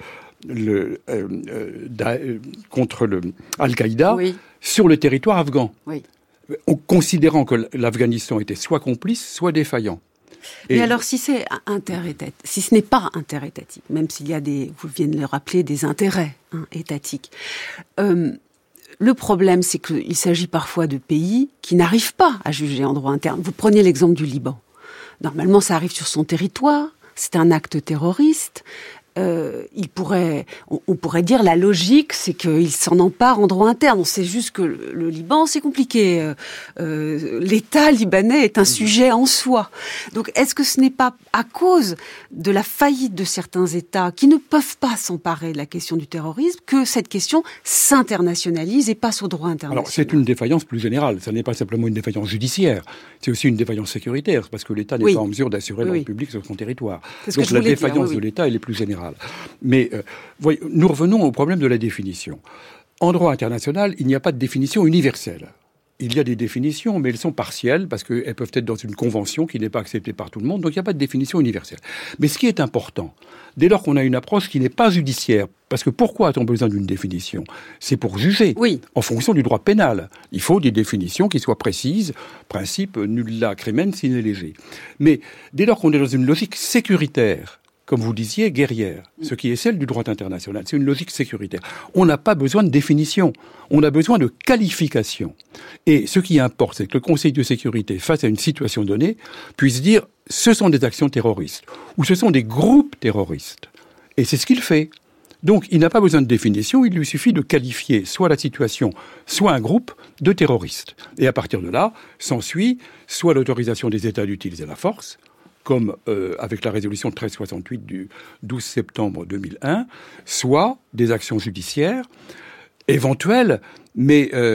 S1: Le, euh, euh, contre le Al-Qaïda oui. sur le territoire afghan,
S3: oui.
S1: en considérant que l'Afghanistan était soit complice, soit défaillant.
S3: Et mais alors, si c'est interétatique, si ce n'est pas interétatique, même s'il y a des, vous venez de le rappeler, des intérêts hein, étatiques, euh, le problème, c'est qu'il s'agit parfois de pays qui n'arrivent pas à juger en droit interne. Vous prenez l'exemple du Liban. Normalement, ça arrive sur son territoire, c'est un acte terroriste. Euh, il pourrait, on, on pourrait dire la logique, c'est qu'il s'en empare en droit interne. On sait juste que le, le Liban, c'est compliqué. Euh, euh, L'État libanais est un sujet en soi. Donc, est-ce que ce n'est pas à cause de la faillite de certains États qui ne peuvent pas s'emparer de la question du terrorisme que cette question s'internationalise et passe au droit international?
S1: Alors, c'est une défaillance plus générale. Ça n'est pas simplement une défaillance judiciaire. C'est aussi une défaillance sécuritaire, parce que l'État n'est oui. pas en mesure d'assurer oui, l'ordre oui. public sur son territoire. Donc, la défaillance dire, oui, oui. de l'État, elle est plus générale. Mais euh, voyez, nous revenons au problème de la définition. En droit international, il n'y a pas de définition universelle. Il y a des définitions, mais elles sont partielles, parce qu'elles peuvent être dans une convention qui n'est pas acceptée par tout le monde, donc il n'y a pas de définition universelle. Mais ce qui est important, dès lors qu'on a une approche qui n'est pas judiciaire, parce que pourquoi a-t-on besoin d'une définition? C'est pour juger,
S3: oui.
S1: en fonction du droit pénal. Il faut des définitions qui soient précises, principe nulla crimen sine lege. Mais dès lors qu'on est dans une logique sécuritaire, comme vous disiez, guerrière, ce qui est celle du droit international. C'est une logique sécuritaire. On n'a pas besoin de définition, on a besoin de qualification. Et ce qui importe, c'est que le Conseil de sécurité, face à une situation donnée, puisse dire « ce sont des actions terroristes » ou « ce sont des groupes terroristes ». Et c'est ce qu'il fait. Donc, il n'a pas besoin de définition, il lui suffit de qualifier soit la situation, soit un groupe de terroristes. Et à partir de là, s'ensuit soit l'autorisation des États d'utiliser la force, comme euh, avec la résolution treize soixante-huit du douze septembre deux mille un, soit des actions judiciaires éventuelles, mais euh,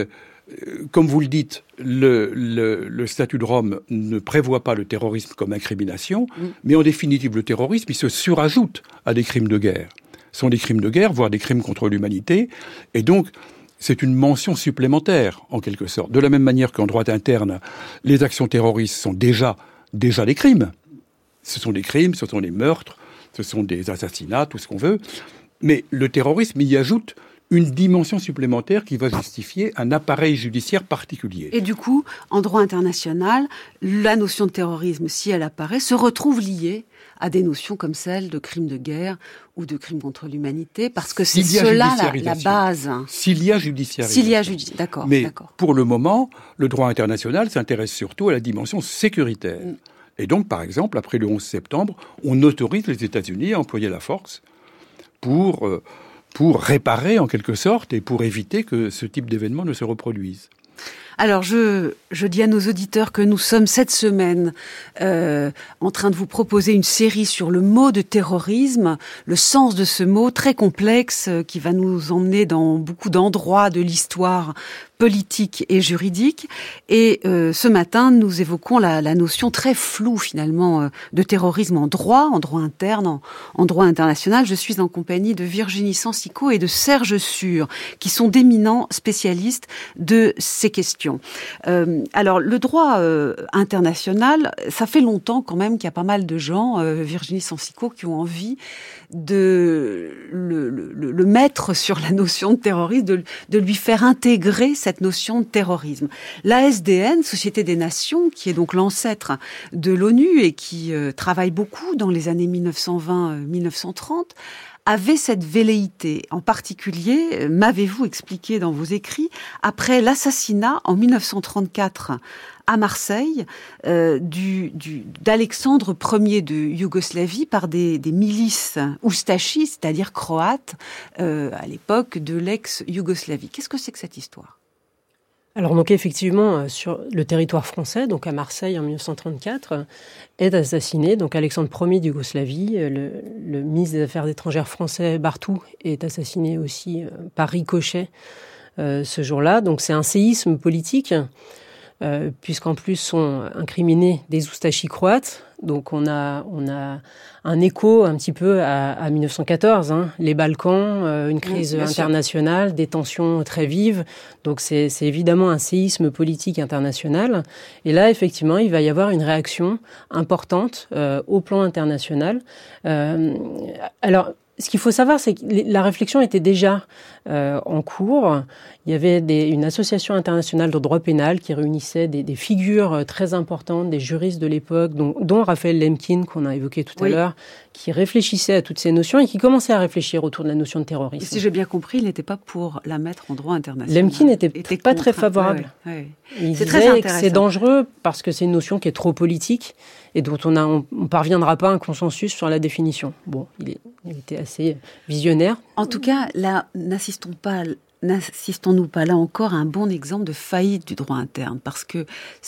S1: comme vous le dites, le, le, le statut de Rome ne prévoit pas le terrorisme comme incrimination, mmh. mais en définitive, le terrorisme, il se surajoute à des crimes de guerre. Ce sont des crimes de guerre, voire des crimes contre l'humanité, et donc c'est une mention supplémentaire, en quelque sorte. De la même manière qu'en droit interne, les actions terroristes sont déjà, déjà des crimes. Ce sont des crimes, ce sont des meurtres, ce sont des assassinats, tout ce qu'on veut. Mais le terrorisme y ajoute une dimension supplémentaire qui va justifier un appareil judiciaire particulier.
S3: Et du coup, en droit international, la notion de terrorisme, si elle apparaît, se retrouve liée à des notions comme celle de crimes de guerre ou de crimes contre l'humanité, parce que c'est cela la, la base.
S1: S'il y a judiciarisation.
S3: S'il y a judiciarisation, d'accord.
S1: Mais
S3: d'accord.
S1: pour le moment, le droit international s'intéresse surtout à la dimension sécuritaire. Mm. Et donc, par exemple, après le onze septembre, on autorise les États-Unis à employer la force pour, euh, pour réparer, en quelque sorte, et pour éviter que ce type d'événement ne se reproduise.
S3: Alors, je, je dis à nos auditeurs que nous sommes cette semaine euh, en train de vous proposer une série sur le mot de terrorisme, le sens de ce mot très complexe euh, qui va nous emmener dans beaucoup d'endroits de l'histoire politique et juridique. Et euh, ce matin, nous évoquons la, la notion très floue, finalement, euh, de terrorisme en droit, en droit interne, en, en droit international. Je suis en compagnie de Virginie Sancico et de Serge Sûr, qui sont d'éminents spécialistes de ces questions. Euh, alors, le droit euh, international, ça fait longtemps quand même qu'il y a pas mal de gens, euh, Virginie Sancico, qui ont envie de le, le, le mettre sur la notion de terrorisme, de, de lui faire intégrer cette notion de terrorisme. L'A S D N, Société des Nations, qui est donc l'ancêtre de l'ONU et qui euh, travaille beaucoup dans les années mille neuf cent vingt à mille neuf cent trente, avait cette velléité. En particulier, m'avez-vous expliqué dans vos écrits, après l'assassinat en mille neuf cent trente-quatre à Marseille euh, du, du, d'Alexandre Ier de Yougoslavie par des, des milices oustachis, c'est-à-dire croates, euh, à l'époque de l'ex-Yougoslavie. Qu'est-ce que c'est que cette histoire ?
S4: Alors donc effectivement, sur le territoire français, donc à Marseille en mille neuf cent trente-quatre, est assassiné donc Alexandre Ier de Yougoslavie. Le, le ministre des Affaires étrangères français, Barthou, est assassiné aussi par ricochet euh, ce jour-là. Donc c'est un séisme politique, euh, puisqu'en plus sont incriminés des oustachis croates. Donc on a, on a un écho un petit peu à, à mille neuf cent quatorze, hein, les Balkans, euh, une crise oui, internationale, des tensions très vives. Donc c'est, c'est évidemment un séisme politique international. Et là, effectivement, il va y avoir une réaction importante euh, au plan international. Euh, alors, ce qu'il faut savoir, c'est que la réflexion était déjà euh, en cours. Il y avait des, une association internationale de droit pénal qui réunissait des, des figures très importantes, des juristes de l'époque, dont, dont Raphaël Lemkin, qu'on a évoqué tout oui. à l'heure, qui réfléchissait à toutes ces notions et qui commençait à réfléchir autour de la notion de terrorisme.
S3: Et si j'ai bien compris, il n'était pas pour la mettre en droit international.
S4: Lemkin n'était était pas très favorable. Ouais, ouais. Il c'est disait très intéressant. Que c'est dangereux parce que c'est une notion qui est trop politique et dont on ne on, on parviendra pas à un consensus sur la définition. Bon, il, est, il était assez visionnaire.
S3: En tout cas, là, n'assistons pas... N'assistons-nous pas là encore à un bon exemple de faillite du droit interne, parce que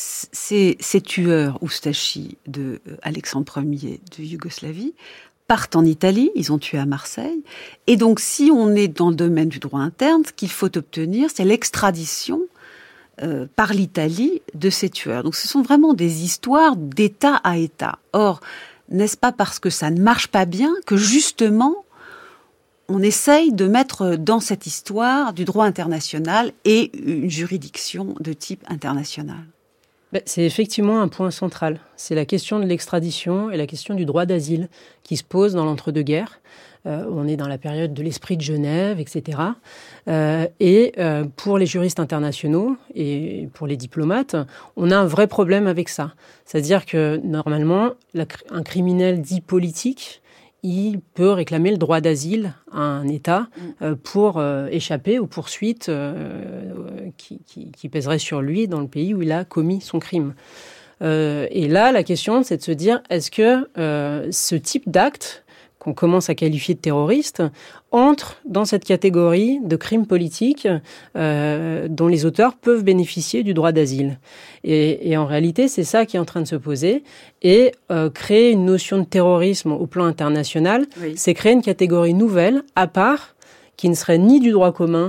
S3: ces, ces tueurs oustachis de Alexandre Ier de Yougoslavie partent en Italie, ils ont tué à Marseille, et donc si on est dans le domaine du droit interne, ce qu'il faut obtenir, c'est l'extradition euh, par l'Italie de ces tueurs. Donc ce sont vraiment des histoires d'État à État. Or, n'est-ce pas parce que ça ne marche pas bien que justement on essaye de mettre dans cette histoire du droit international et une juridiction de type international?
S4: C'est effectivement un point central. C'est la question de l'extradition et la question du droit d'asile qui se pose dans l'entre-deux-guerres. Euh, on est dans la période de l'esprit de Genève, et cetera. Euh, et euh, pour les juristes internationaux et pour les diplomates, on a un vrai problème avec ça. C'est-à-dire que normalement, la, un criminel dit politique, il peut réclamer le droit d'asile à un État euh, pour euh, échapper aux poursuites euh, qui, qui, qui pèseraient sur lui dans le pays où il a commis son crime. Euh, et là, la question, c'est de se dire, est-ce que euh, ce type d'acte qu'on commence à qualifier de terroriste entre dans cette catégorie de crimes politiques euh, dont les auteurs peuvent bénéficier du droit d'asile. Et, et en réalité, c'est ça qui est en train de se poser. Et euh, créer une notion de terrorisme au plan international, oui. c'est créer une catégorie nouvelle, à part, qui ne serait ni du droit commun,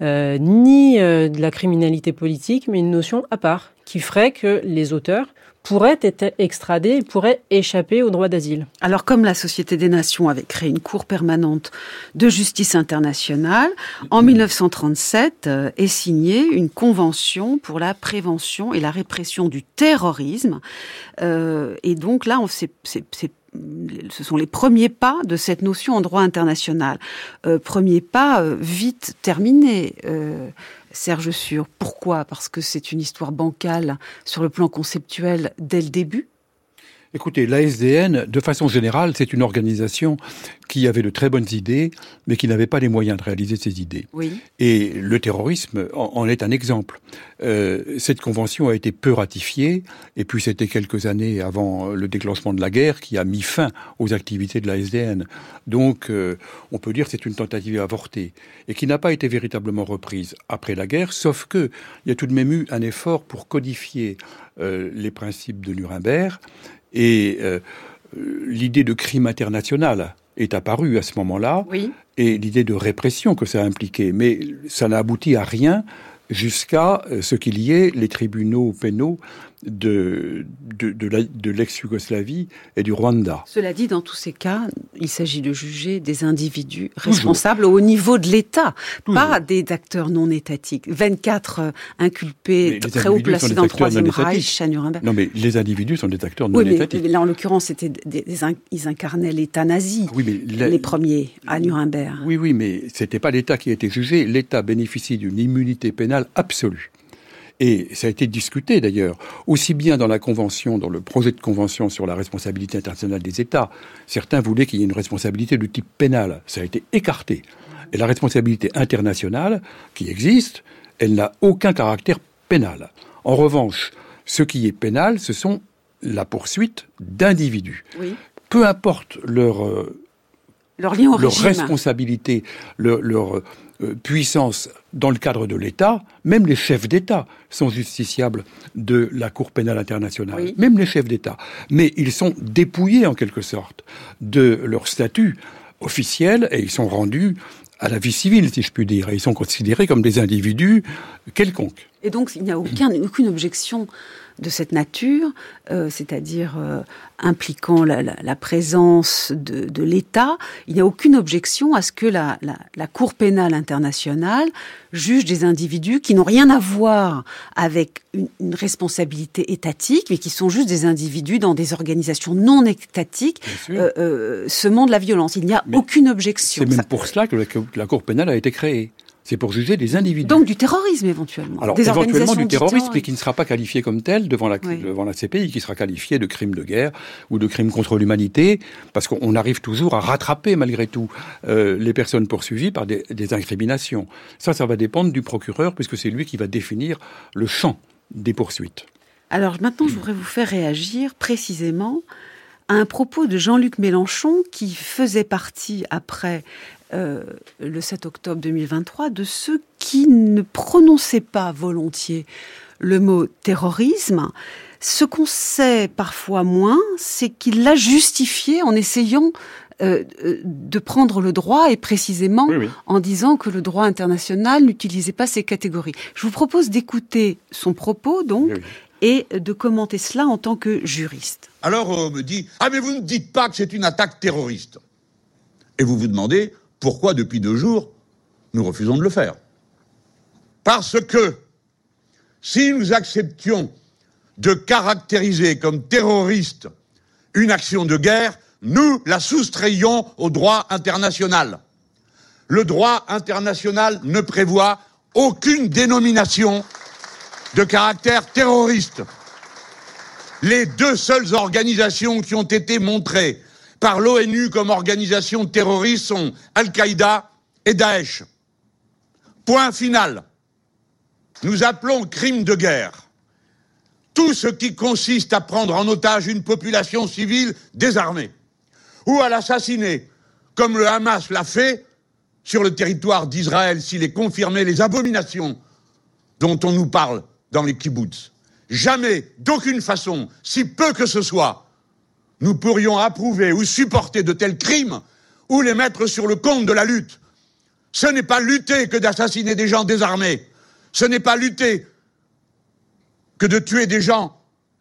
S4: euh, ni euh, de la criminalité politique, mais une notion à part, qui ferait que les auteurs pourraient être extradés et pourraient échapper au droit d'asile.
S3: Alors, comme la Société des Nations avait créé une cour permanente de justice internationale, en dix-neuf cent trente-sept euh, est signée une convention pour la prévention et la répression du terrorisme. Euh, et donc là, on, c'est, c'est, c'est, ce sont les premiers pas de cette notion en droit international. Euh, premiers pas euh, vite terminés. Euh, Serge Sûr, pourquoi ? Parce que c'est une histoire bancale sur le plan conceptuel dès le début ?
S1: Écoutez, l'A S D N, de façon générale, c'est une organisation qui avait de très bonnes idées, mais qui n'avait pas les moyens de réaliser ces idées.
S3: Oui.
S1: Et le terrorisme en, en est un exemple. Euh, cette convention a été peu ratifiée, et puis c'était quelques années avant le déclenchement de la guerre qui a mis fin aux activités de l'A S D N. Donc, euh, on peut dire que c'est une tentative avortée, et qui n'a pas été véritablement reprise après la guerre, sauf que il y a tout de même eu un effort pour codifier euh, les principes de Nuremberg. Et euh, l'idée de crime international est apparue à ce moment-là,
S3: oui.
S1: Et l'idée de répression que ça a impliqué. Mais ça n'a abouti à rien jusqu'à ce qu'il y ait les tribunaux pénaux de, de, de, la, de l'ex-Yougoslavie et du Rwanda.
S3: Cela dit, dans tous ces cas, il s'agit de juger des individus responsables Toujours. Au niveau de l'État, Toujours. Pas des acteurs non étatiques. vingt-quatre euh, inculpés très haut placés dans le Troisième Reich à Nuremberg.
S1: Non, mais les individus sont des acteurs non
S3: oui, mais,
S1: étatiques.
S3: Mais là, en l'occurrence, c'était des, des, ils incarnaient l'État nazi, oui, mais la... les premiers à Nuremberg.
S1: Oui, oui, mais c'était pas l'État qui a été jugé. L'État bénéficie d'une immunité pénale absolue. Et ça a été discuté d'ailleurs, aussi bien dans la convention, dans le projet de convention sur la responsabilité internationale des États. Certains voulaient qu'il y ait une responsabilité de type pénal. Ça a été écarté. Et la responsabilité internationale, qui existe, elle n'a aucun caractère pénal. En revanche, ce qui est pénal, ce sont la poursuite d'individus.
S3: Oui.
S1: Peu importe leur... Euh,
S3: leur lien au
S1: leur
S3: régime.
S1: responsabilité, leur, leur euh, puissance dans le cadre de l'État, même les chefs d'État sont justiciables de la Cour pénale internationale.
S3: Oui.
S1: Même les chefs d'État. Mais ils sont dépouillés, en quelque sorte, de leur statut officiel et ils sont rendus à la vie civile, si je puis dire. Et ils sont considérés comme des individus quelconques.
S3: Et donc, il n'y a aucun, aucune objection de cette nature, euh, c'est-à-dire euh, impliquant la, la, la présence de, de l'État. Il n'y a aucune objection à ce que la, la, la Cour pénale internationale juge des individus qui n'ont rien à voir avec une, une responsabilité étatique, mais qui sont juste des individus dans des organisations non étatiques, euh, euh, semant de la violence. Il n'y a mais aucune objection.
S1: C'est même Ça... pour cela que la, la Cour pénale a été créée. C'est pour juger des individus.
S3: Donc du terrorisme, éventuellement.
S1: Alors,
S3: des
S1: éventuellement du terrorisme,
S3: temps,
S1: mais qui ne sera pas qualifié comme tel devant la, oui. devant la C P I, qui sera qualifié de crime de guerre ou de crime contre l'humanité, parce qu'on arrive toujours à rattraper, malgré tout, euh, les personnes poursuivies par des, des incriminations. Ça, ça va dépendre du procureur, puisque c'est lui qui va définir le champ des poursuites.
S3: Alors maintenant, je voudrais vous faire réagir précisément à un propos de Jean-Luc Mélenchon, qui faisait partie, après euh, le sept octobre deux mille vingt-trois, de ceux qui ne prononçaient pas volontiers le mot terrorisme. Ce qu'on sait parfois moins, c'est qu'il l'a justifié en essayant euh, de prendre le droit, et précisément oui, oui. en disant que le droit international n'utilisait pas ces catégories. Je vous propose d'écouter son propos, donc, oui, oui. et de commenter cela en tant que juriste.
S10: Alors on me dit « Ah mais vous ne dites pas que c'est une attaque terroriste !» Et vous vous demandez pourquoi depuis deux jours nous refusons de le faire. Parce que si nous acceptions de caractériser comme terroriste une action de guerre, nous la soustrayons au droit international. Le droit international ne prévoit aucune dénomination de caractère terroriste. Les deux seules organisations qui ont été montrées par l'ONU comme organisations terroristes sont Al-Qaïda et Daesh. Point final. Nous appelons crime de guerre tout ce qui consiste à prendre en otage une population civile désarmée ou à l'assassiner, comme le Hamas l'a fait sur le territoire d'Israël, s'il est confirmé les abominations dont on nous parle dans les kibboutz. Jamais, d'aucune façon, si peu que ce soit, nous pourrions approuver ou supporter de tels crimes ou les mettre sur le compte de la lutte Ce n'est pas lutter que d'assassiner des gens désarmés. Ce n'est pas lutter que de tuer des gens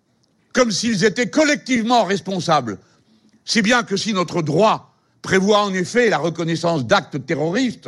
S10: comme s'ils étaient collectivement responsables. Si bien que si notre droit prévoit en effet la reconnaissance d'actes terroristes,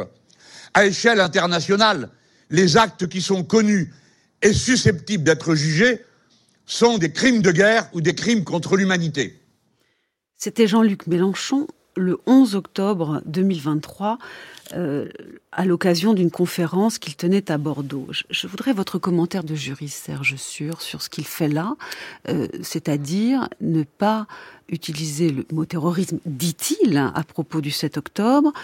S10: à échelle internationale, les actes qui sont connus et susceptibles d'être jugés sont des crimes de guerre ou des crimes contre l'humanité.
S3: C'était Jean-Luc Mélenchon, le onze octobre deux mille vingt-trois, euh, à l'occasion d'une conférence qu'il tenait à Bordeaux. Je, je voudrais votre commentaire de juriste, Serge Sûr, sur ce qu'il fait là, euh, c'est-à-dire ne pas utiliser le mot terrorisme, dit-il, à propos du sept octobre,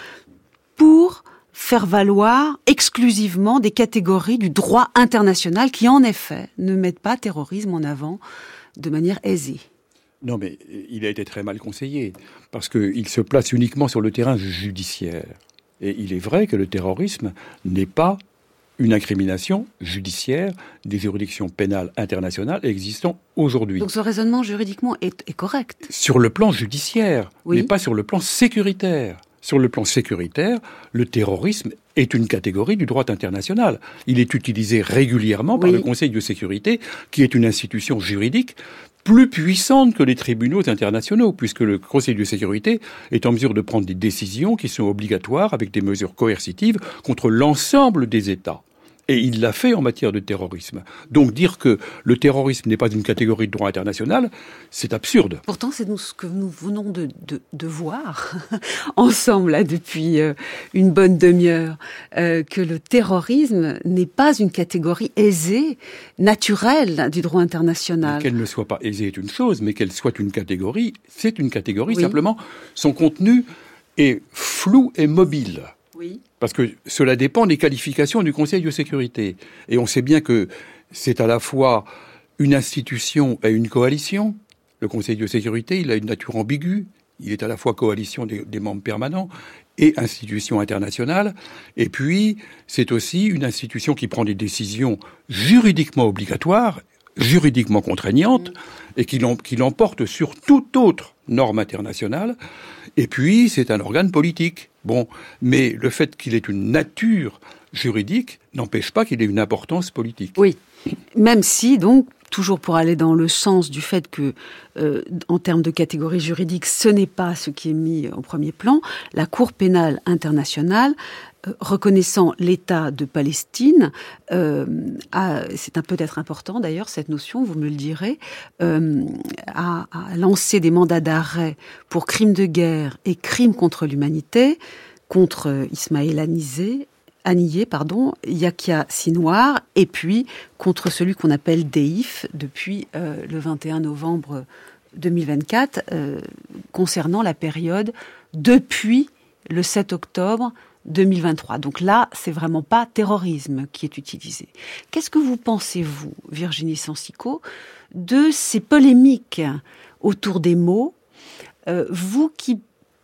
S3: pour faire valoir exclusivement des catégories du droit international qui, en effet, ne mettent pas terrorisme en avant de manière aisée.
S1: Non, mais il a été très mal conseillé, parce qu'il se place uniquement sur le terrain judiciaire. Et il est vrai que le terrorisme n'est pas une incrimination judiciaire des juridictions pénales internationales existant aujourd'hui.
S3: Donc ce raisonnement juridiquement est, est correct.
S1: Sur le plan judiciaire, oui, mais pas sur le plan sécuritaire. Sur le plan sécuritaire, le terrorisme est une catégorie du droit international. Il est utilisé régulièrement par oui. le Conseil de sécurité, qui est une institution juridique plus puissante que les tribunaux internationaux, puisque le Conseil de sécurité est en mesure de prendre des décisions qui sont obligatoires avec des mesures coercitives contre l'ensemble des États. Et il l'a fait en matière de terrorisme. Donc dire que le terrorisme n'est pas une catégorie de droit international, c'est absurde.
S3: Pourtant, c'est nous, ce que nous venons de, de, de voir ensemble là, depuis euh, une bonne demi-heure, euh, que le terrorisme n'est pas une catégorie aisée, naturelle du droit international.
S1: Mais qu'elle ne soit pas aisée est une chose, mais qu'elle soit une catégorie, c'est une catégorie. Oui. Simplement, son contenu est flou et mobile.
S3: Oui.
S1: Parce que cela dépend des qualifications du Conseil de sécurité. Et on sait bien que c'est à la fois une institution et une coalition. Le Conseil de sécurité, il a une nature ambiguë. Il est à la fois coalition des, des membres permanents et institution internationale. Et puis, c'est aussi une institution qui prend des décisions juridiquement obligatoires, juridiquement contraignantes, et qui, l'em, qui l'emporte sur toute autre norme internationale. Et puis, c'est un organe politique. Bon, mais le fait qu'il ait une nature juridique n'empêche pas qu'il ait une importance politique.
S3: Oui, même si, donc, toujours pour aller dans le sens du fait que, euh, en termes de catégorie juridique, ce n'est pas ce qui est mis au premier plan, la Cour pénale internationale, euh, reconnaissant l'État de Palestine, euh, a, c'est un peut-être important d'ailleurs, cette notion, vous me le direz, euh, a, a lancé des mandats d'arrêt pour crimes de guerre et crimes contre l'humanité, contre Ismaël Haniyeh, Haniyeh, pardon, Yahya Sinwar, et puis contre celui qu'on appelle Deif depuis euh, le vingt et un novembre deux mille vingt-quatre, euh, concernant la période depuis le sept octobre deux mille vingt-trois. Donc là, c'est vraiment pas terrorisme qui est utilisé. Qu'est-ce que vous pensez, vous, Virginie Sancico, de ces polémiques autour des mots, euh, vous qui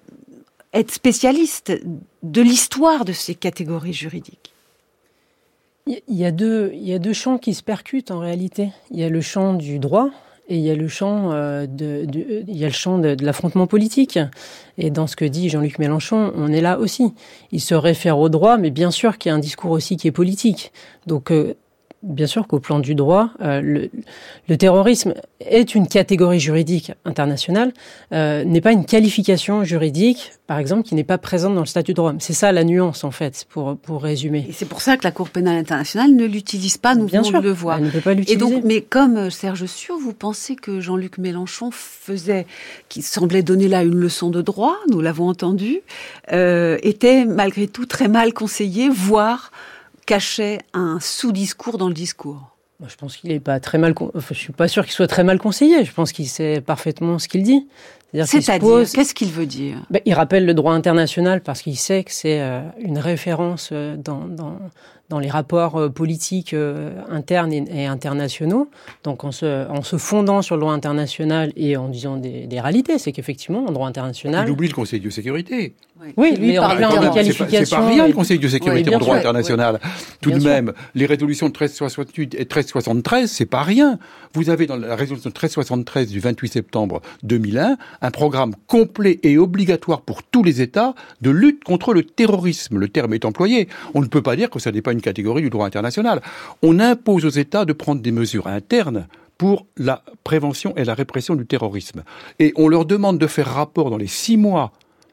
S3: êtes spécialiste de l'histoire de ces catégories juridiques?
S4: Il y a deux, il y a deux champs qui se percutent en réalité. Il y a le champ du droit et il y a le champ euh, de, de, il y a le champ de, de l'affrontement politique. Et dans ce que dit Jean-Luc Mélenchon, on est là aussi. Il se réfère au droit, mais bien sûr qu'il y a un discours aussi qui est politique. Donc, euh, bien sûr qu'au plan du droit, euh, le, le terrorisme est une catégorie juridique internationale, euh, n'est pas une qualification juridique, par exemple, qui n'est pas présente dans le statut de Rome. C'est ça la nuance, en fait, pour, pour résumer.
S3: Et c'est pour ça que la Cour pénale internationale ne l'utilise pas, nous venons de le voir.
S4: Elle ne peut pas l'utiliser.
S3: Et donc, mais comme Serge Sûr, vous pensez que Jean-Luc Mélenchon faisait, qui semblait donner là une leçon de droit, nous l'avons entendu, euh, était malgré tout très mal conseillé, voire cachait un sous-discours dans le discours?
S4: Moi, je pense qu'il est pas très mal. Con... Enfin, je suis pas sûr qu'il soit très mal conseillé. Je pense qu'il sait parfaitement ce qu'il dit.
S3: C'est-à-dire, C'est-à-dire pose... qu'est-ce qu'il veut dire?
S4: Ben, il rappelle le droit international parce qu'il sait que c'est euh, une référence euh, dans, dans dans les rapports euh, politiques euh, internes et, et internationaux. Donc en se, en se fondant sur le droit international et en disant des, des réalités, c'est qu'effectivement, en droit international...
S1: Il oublie le Conseil de sécurité.
S4: Oui, oui lui,
S1: on
S4: revient en qualification.
S1: C'est pas rien, le Conseil de sécurité
S4: ouais,
S1: en droit
S4: sûr,
S1: international. Ouais. Tout bien de même, sûr. Les résolutions de treize soixante-huit et treize soixante-treize, c'est pas rien. Vous avez dans la résolution de treize soixante-treize du vingt-huit septembre deux mille un un programme complet et obligatoire pour tous les États de lutte contre le terrorisme. Le terme est employé. On ne peut pas dire que ça n'est pas une catégorie du droit international. On impose aux États de prendre des mesures internes pour la prévention et la répression du terrorisme. Et on leur demande de faire rapport dans les six mois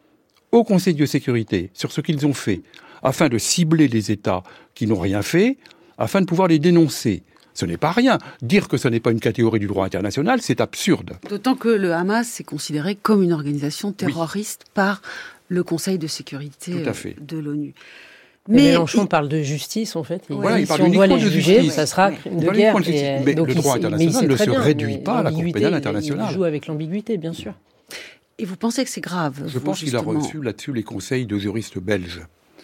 S1: au Conseil de sécurité sur ce qu'ils ont fait, afin de cibler les États qui n'ont rien fait, afin de pouvoir les dénoncer. Ce n'est pas rien. Dire que ce n'est pas une catégorie du droit international, c'est absurde.
S3: D'autant que le Hamas est considéré comme une organisation terroriste oui. par le Conseil de sécurité de l'ONU.
S4: Mais, mais Mélenchon il... parle de justice, en fait. Et
S1: voilà, il
S4: si
S1: parle
S4: on doit les
S1: de
S4: juger,
S1: justice.
S4: Ça sera crime de guerre.
S1: Et, mais donc le droit international ne se bien, réduit pas à la Cour pénale internationale.
S4: Il joue avec l'ambiguïté, bien sûr.
S3: Et vous pensez que c'est grave?
S1: Je pense qu'il a reçu là-dessus les conseils de juristes belges.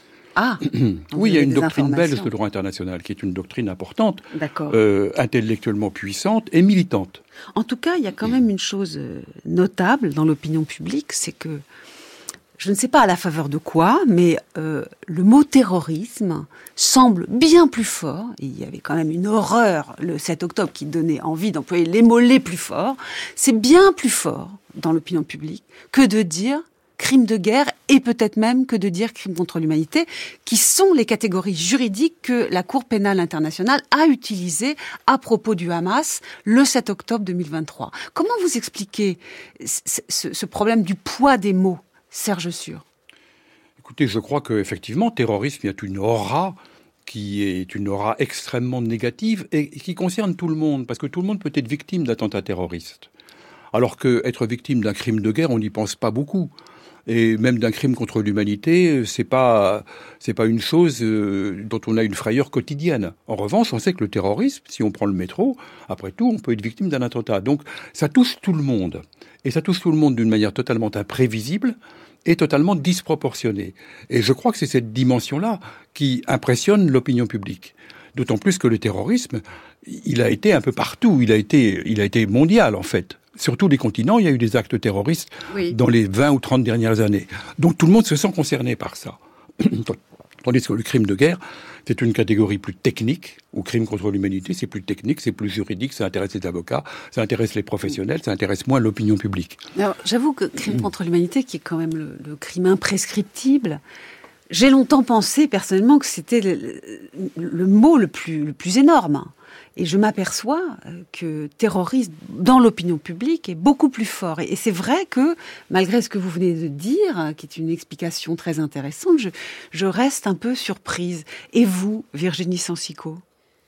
S3: Ah
S1: oui, il y a une doctrine belge de droit international qui est une doctrine importante, euh, intellectuellement puissante et militante.
S3: En tout cas, il y a quand même une chose notable dans l'opinion publique, c'est que, je ne sais pas à la faveur de quoi, mais euh, le mot terrorisme semble bien plus fort, et il y avait quand même une horreur le sept octobre qui donnait envie d'employer les mots les plus forts, c'est bien plus fort dans l'opinion publique que de dire crime de guerre et peut-être même que de dire crime contre l'humanité, qui sont les catégories juridiques que la Cour pénale internationale a utilisées à propos du Hamas le sept octobre deux mille vingt-trois. Comment vous expliquez ce, ce, ce problème du poids des mots, Serge Sûr?
S1: Écoutez, je crois qu'effectivement, terrorisme, il y a une aura qui est une aura extrêmement négative et qui concerne tout le monde, parce que tout le monde peut être victime d'attentats terroristes. Alors qu'être victime d'un crime de guerre, on n'y pense pas beaucoup. Et même d'un crime contre l'humanité, c'est pas c'est pas une chose euh, dont on a une frayeur quotidienne. En revanche, on sait que le terrorisme, si on prend le métro, après tout, on peut être victime d'un attentat. Donc, ça touche tout le monde. Et ça touche tout le monde d'une manière totalement imprévisible et totalement disproportionnée. Et je crois que c'est cette dimension-là qui impressionne l'opinion publique. D'autant plus que le terrorisme, il a été un peu partout. Il a été, il a été mondial, en fait. Sur tous les continents, il y a eu des actes terroristes oui. dans les vingt ou trente dernières années. Donc tout le monde se sent concerné par ça. Tandis que le crime de guerre, c'est une catégorie plus technique, ou crime contre l'humanité, c'est plus technique, c'est plus juridique, ça intéresse les avocats, ça intéresse les professionnels, ça intéresse moins l'opinion publique.
S3: Alors, j'avoue que crime contre l'humanité, qui est quand même le, le crime imprescriptible, j'ai longtemps pensé personnellement que c'était le, le mot le plus, le plus énorme. Et je m'aperçois que terrorisme, dans l'opinion publique, est beaucoup plus fort. Et c'est vrai que, malgré ce que vous venez de dire, qui est une explication très intéressante, je, je reste un peu surprise. Et vous, Virginie Sancico ?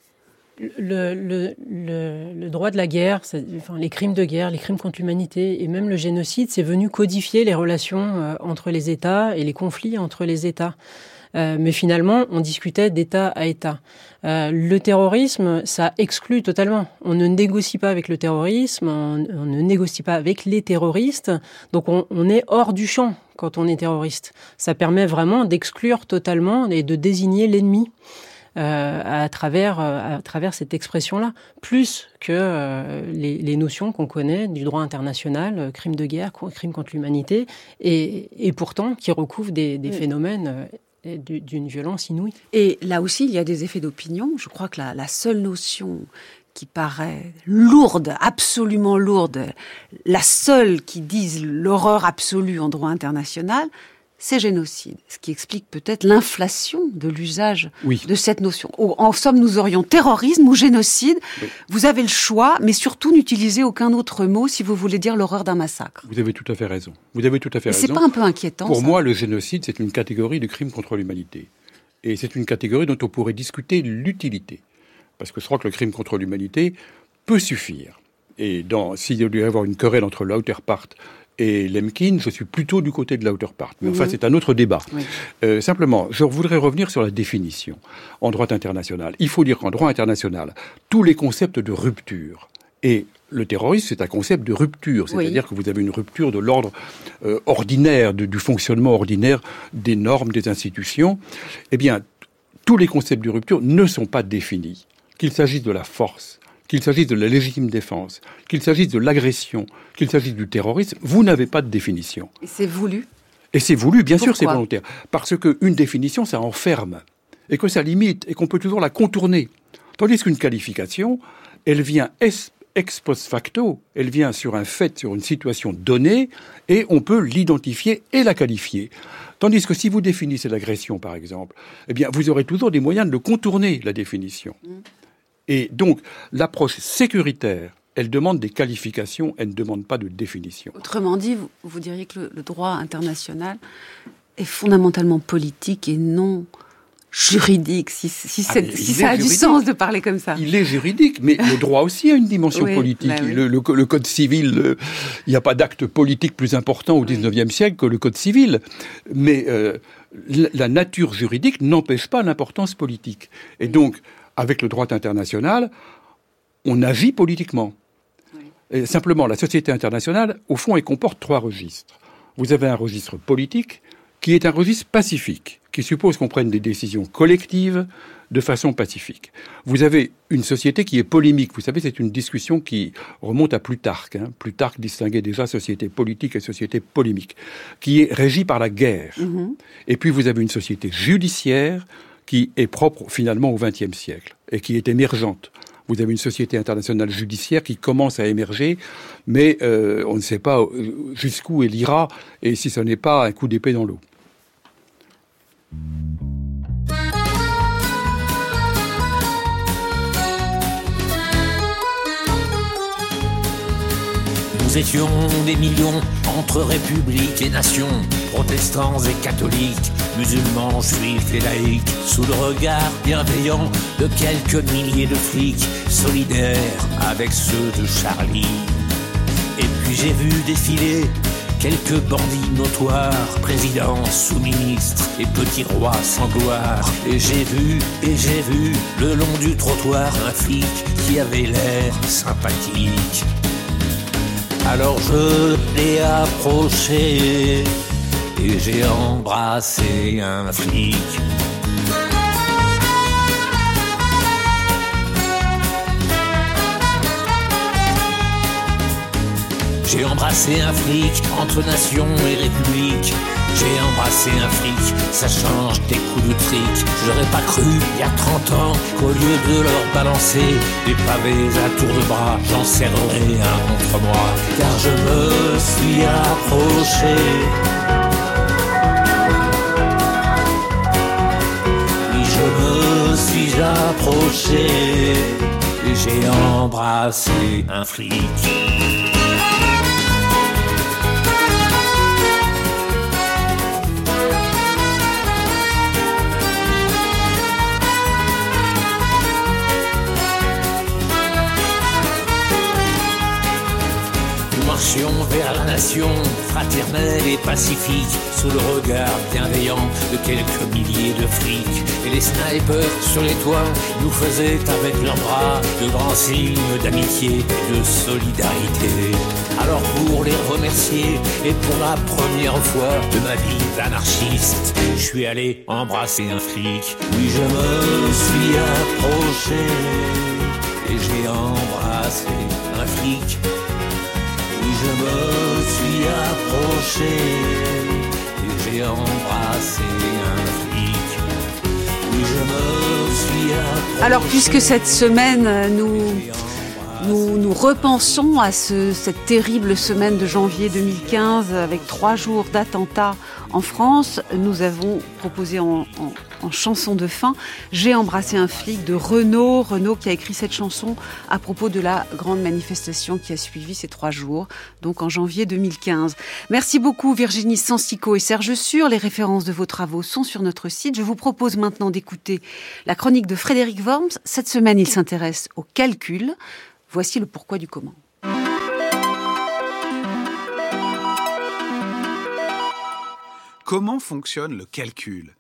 S4: Le, le, le, le droit de la guerre, enfin, les crimes de guerre, les crimes contre l'humanité et même le génocide, c'est venu codifier les relations euh, entre les États et les conflits entre les États. Euh, mais finalement, on discutait d'État à État. Euh, le terrorisme, ça exclut totalement. On ne négocie pas avec le terrorisme, on, on ne négocie pas avec les terroristes, donc on, on est hors du champ quand on est terroriste. Ça permet vraiment d'exclure totalement et de désigner l'ennemi euh, à travers à travers cette expression-là, plus que euh, les, les notions qu'on connaît du droit international, euh, crime de guerre, crime contre l'humanité, et, et pourtant qui recouvrent des, des phénomènes euh, d'une violence inouïe.
S3: Et là aussi, il y a des effets d'opinion. Je crois que la, la seule notion qui paraît lourde, absolument lourde, la seule qui dise l'horreur absolue en droit international, c'est génocide. Ce qui explique peut-être l'inflation de l'usage oui. de cette notion. En somme, nous aurions terrorisme ou génocide. Oui. Vous avez le choix, mais surtout n'utilisez aucun autre mot si vous voulez dire l'horreur d'un massacre.
S1: Vous avez tout à fait raison. Vous avez tout à fait
S3: mais
S1: raison.
S3: C'est pas un peu inquiétant,
S1: Pour
S3: ça
S1: moi, le génocide, c'est une catégorie de crime contre l'humanité. Et c'est une catégorie dont on pourrait discuter l'utilité. Parce que je crois que le crime contre l'humanité peut suffire. Et dans, s'il doit y avoir une querelle entre Lauterpacht et Lemkin, je suis plutôt du côté de Lauterpacht. Mais enfin, mmh. c'est un autre débat. Oui. Euh, simplement, je voudrais revenir sur la définition en droit international. Il faut dire qu'en droit international, tous les concepts de rupture, et le terrorisme, c'est un concept de rupture, c'est-à-dire oui. que vous avez une rupture de l'ordre euh, ordinaire, de, du fonctionnement ordinaire des normes, des institutions, eh bien, tous les concepts de rupture ne sont pas définis. Qu'il s'agisse de la force, qu'il s'agisse de la légitime défense, qu'il s'agisse de l'agression, qu'il s'agisse du terrorisme, vous n'avez pas de définition.
S3: Et c'est voulu ?
S1: Et c'est voulu, bien
S3: Pourquoi ?
S1: sûr, c'est volontaire. Parce qu'une définition, ça enferme, et que ça limite, et qu'on peut toujours la contourner. Tandis qu'une qualification, elle vient es- ex post facto, elle vient sur un fait, sur une situation donnée, et on peut l'identifier et la qualifier. Tandis que si vous définissez l'agression, par exemple, eh bien, vous aurez toujours des moyens de le contourner, la définition. Mmh. Et donc, l'approche sécuritaire, elle demande des qualifications, elle ne demande pas de définition.
S3: Autrement dit, vous, vous diriez que le, le droit international est fondamentalement politique et non juridique, si, si, ah, si ça a juridique. Du sens de parler comme ça.
S1: Il est juridique, mais le droit aussi a une dimension oui, politique. Bah oui. le, le, le code civil, le, il n'y a pas d'acte politique plus important au dix-neuvième oui. siècle que le code civil. Mais euh, la, la nature juridique n'empêche pas l'importance politique. Et oui. donc, avec le droit international, on agit politiquement. Oui. Et simplement, la société internationale, au fond, elle comporte trois registres. Vous avez un registre politique, qui est un registre pacifique, qui suppose qu'on prenne des décisions collectives de façon pacifique. Vous avez une société qui est polémique. Vous savez, c'est une discussion qui remonte à Plutarque. Hein. Plutarque distinguait déjà société politique et société polémique, qui est régie par la guerre. Mm-hmm. Et puis vous avez une société judiciaire qui est propre finalement au vingtième siècle et qui est émergente. Vous avez une société internationale judiciaire qui commence à émerger, mais euh, on ne sait pas jusqu'où elle ira et si ce n'est pas un coup d'épée dans l'eau.
S11: Nous étions des millions entre républiques et nations, protestants et catholiques, musulmans, juifs et laïcs, sous le regard bienveillant de quelques milliers de flics, solidaires avec ceux de Charlie. Et puis j'ai vu défiler quelques bandits notoires, présidents, sous-ministres et petits rois sans gloire. Et j'ai vu, et j'ai vu, le long du trottoir, un flic qui avait l'air sympathique. Alors je l'ai approché et j'ai embrassé un flic. J'ai embrassé un flic entre nation et république. J'ai embrassé un flic, ça change des coups de trick. J'aurais pas cru, il y a trente ans, qu'au lieu de leur balancer des pavés à tour de bras, j'en serrerais un contre moi. Car je me suis approché. Oui, je me suis approché et j'ai embrassé un flic. Vers la nation fraternelle et pacifique, sous le regard bienveillant de quelques milliers de flics. Et les snipers sur les toits nous faisaient avec leurs bras de grands signes d'amitié et de solidarité. Alors pour les remercier et pour la première fois de ma vie d'anarchiste, je suis allé embrasser un flic. Oui, je me suis approché et j'ai embrassé un flic. Je me suis approché et j'ai embrassé un flic. Oui, je me suis approché.
S3: Alors, puisque cette semaine, nous, nous, nous repensons à ce, cette terrible semaine de janvier deux mille quinze, avec trois jours d'attentats en France, nous avons proposé en, en, en chanson de fin « J'ai embrassé un flic » de Renaud. Renaud qui a écrit cette chanson à propos de la grande manifestation qui a suivi ces trois jours, donc en janvier deux mille quinze. Merci beaucoup Virginie Sansicot et Serge Sur. Les références de vos travaux sont sur notre site. Je vous propose maintenant d'écouter la chronique de Frédéric Worms. Cette semaine, il s'intéresse au calcul. Voici le pourquoi du comment.
S12: Comment fonctionne le calcul ?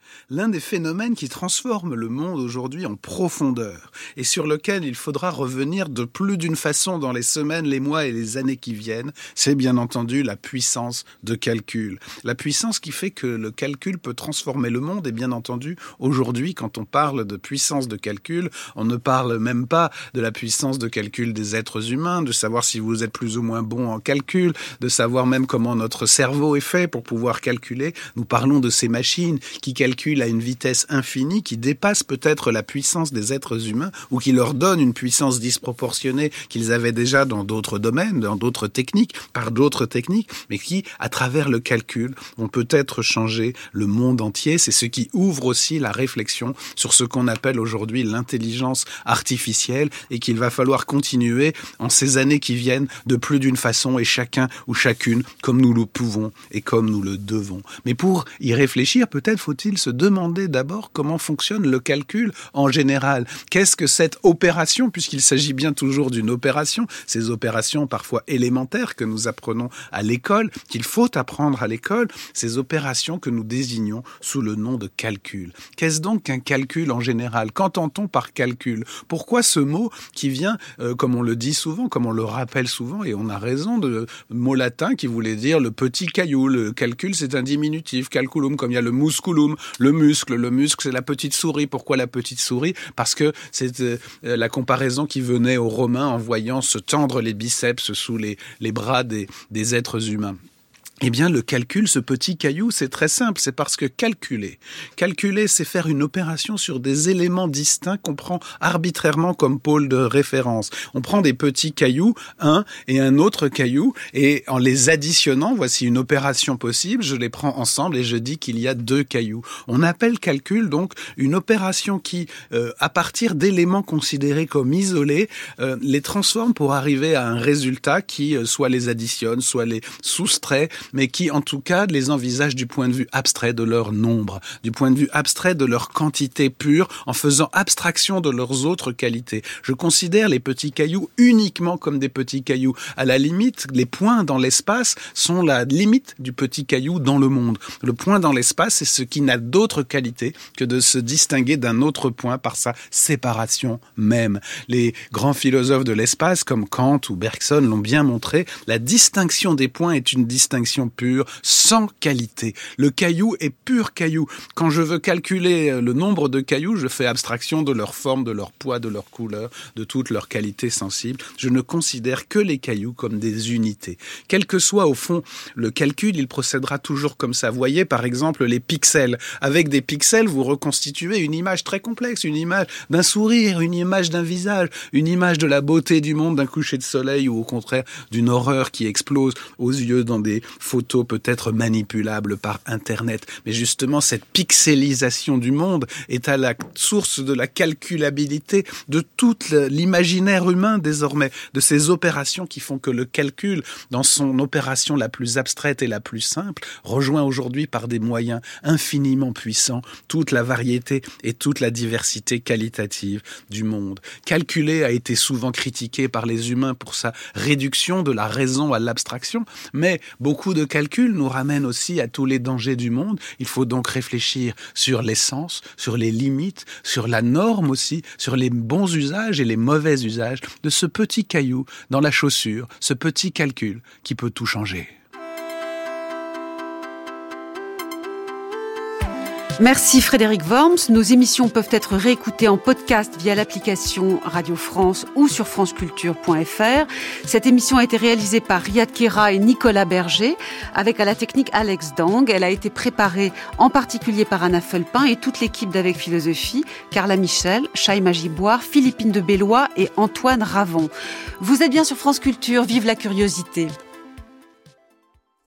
S12: l'un des phénomènes qui transforme le monde aujourd'hui en profondeur et sur lequel il faudra revenir de plus d'une façon dans les semaines, les mois et les années qui viennent, c'est bien entendu la puissance de calcul. La puissance qui fait que le calcul peut transformer le monde et bien entendu, aujourd'hui, quand on parle de puissance de calcul, on ne parle même pas de la puissance de calcul des êtres humains, de savoir si vous êtes plus ou moins bon en calcul, de savoir même comment notre cerveau est fait pour pouvoir calculer. Nous parlons de ces machines qui calculent à une vitesse infinie, qui dépasse peut-être la puissance des êtres humains ou qui leur donne une puissance disproportionnée qu'ils avaient déjà dans d'autres domaines, dans d'autres techniques, par d'autres techniques, mais qui, à travers le calcul, vont peut-être changer le monde entier. C'est ce qui ouvre aussi la réflexion sur ce qu'on appelle aujourd'hui l'intelligence artificielle et qu'il va falloir continuer en ces années qui viennent de plus d'une façon et chacun ou chacune comme nous le pouvons et comme nous le devons. Mais pour y réfléchir, peut-être faut-il se demander d'abord comment fonctionne le calcul en général. Qu'est-ce que cette opération, puisqu'il s'agit bien toujours d'une opération, ces opérations parfois élémentaires que nous apprenons à l'école, qu'il faut apprendre à l'école, ces opérations que nous désignons sous le nom de calcul. Qu'est-ce donc qu'un calcul en général ? Qu'entend-on par calcul ? Pourquoi ce mot qui vient, euh, comme on le dit souvent, comme on le rappelle souvent, et on a raison, de mot latin qui voulait dire le petit caillou. Le calcul, c'est un diminutif, calculum, comme il y a le musculum, le muscle. Le muscle, c'est la petite souris. Pourquoi la petite souris ? Parce que c'est euh, la comparaison qui venait aux Romains en voyant se tendre les biceps sous les, les bras des, des êtres humains. Eh bien, le calcul, ce petit caillou, c'est très simple. C'est parce que calculer, calculer, c'est faire une opération sur des éléments distincts qu'on prend arbitrairement comme pôle de référence. On prend des petits cailloux, un et un autre caillou, et en les additionnant, voici une opération possible. Je les prends ensemble et je dis qu'il y a deux cailloux. On appelle calcul, donc, une opération qui, euh, à partir d'éléments considérés comme isolés, euh, les transforme pour arriver à un résultat qui euh, soit les additionne, soit les soustrait, mais qui, en tout cas, les envisage du point de vue abstrait de leur nombre, du point de vue abstrait de leur quantité pure, en faisant abstraction de leurs autres qualités. Je considère les petits cailloux uniquement comme des petits cailloux. À la limite, les points dans l'espace sont la limite du petit caillou dans le monde. Le point dans l'espace, c'est ce qui n'a d'autre qualité que de se distinguer d'un autre point par sa séparation même. Les grands philosophes de l'espace, comme Kant ou Bergson, l'ont bien montré, la distinction des points est une distinction pure, sans qualité. Le caillou est pur caillou. Quand je veux calculer le nombre de cailloux, je fais abstraction de leur forme, de leur poids, de leur couleur, de toutes leurs qualités sensibles. Je ne considère que les cailloux comme des unités. Quel que soit, au fond, le calcul, il procédera toujours comme ça. Voyez, par exemple, les pixels. Avec des pixels, vous reconstituez une image très complexe, une image d'un sourire, une image d'un visage, une image de la beauté du monde, d'un coucher de soleil ou au contraire d'une horreur qui explose aux yeux dans des photos peut-être manipulables par Internet. Mais justement, cette pixelisation du monde est à la source de la calculabilité de tout l'imaginaire humain désormais, de ces opérations qui font que le calcul, dans son opération la plus abstraite et la plus simple, rejoint aujourd'hui par des moyens infiniment puissants toute la variété et toute la diversité qualitative du monde. Calculer a été souvent critiqué par les humains pour sa réduction de la raison à l'abstraction, mais beaucoup de calcul nous ramène aussi à tous les dangers du monde. Il faut donc réfléchir sur l'essence, sur les limites, sur la norme aussi, sur les bons usages et les mauvais usages de ce petit caillou dans la chaussure, ce petit calcul qui peut tout changer.
S3: Merci Frédéric Worms. Nos émissions peuvent être réécoutées en podcast via l'application Radio France ou sur franceculture point f r. Cette émission a été réalisée par Riyad Kera et Nicolas Berger, avec à la technique Alex Dang. Elle a été préparée en particulier par Anna Felpin et toute l'équipe d'Avec Philosophie, Carla Michel, Chaïma Giboire, Philippine de Bellois et Antoine Ravon. Vous êtes bien sur France Culture, vive la curiosité.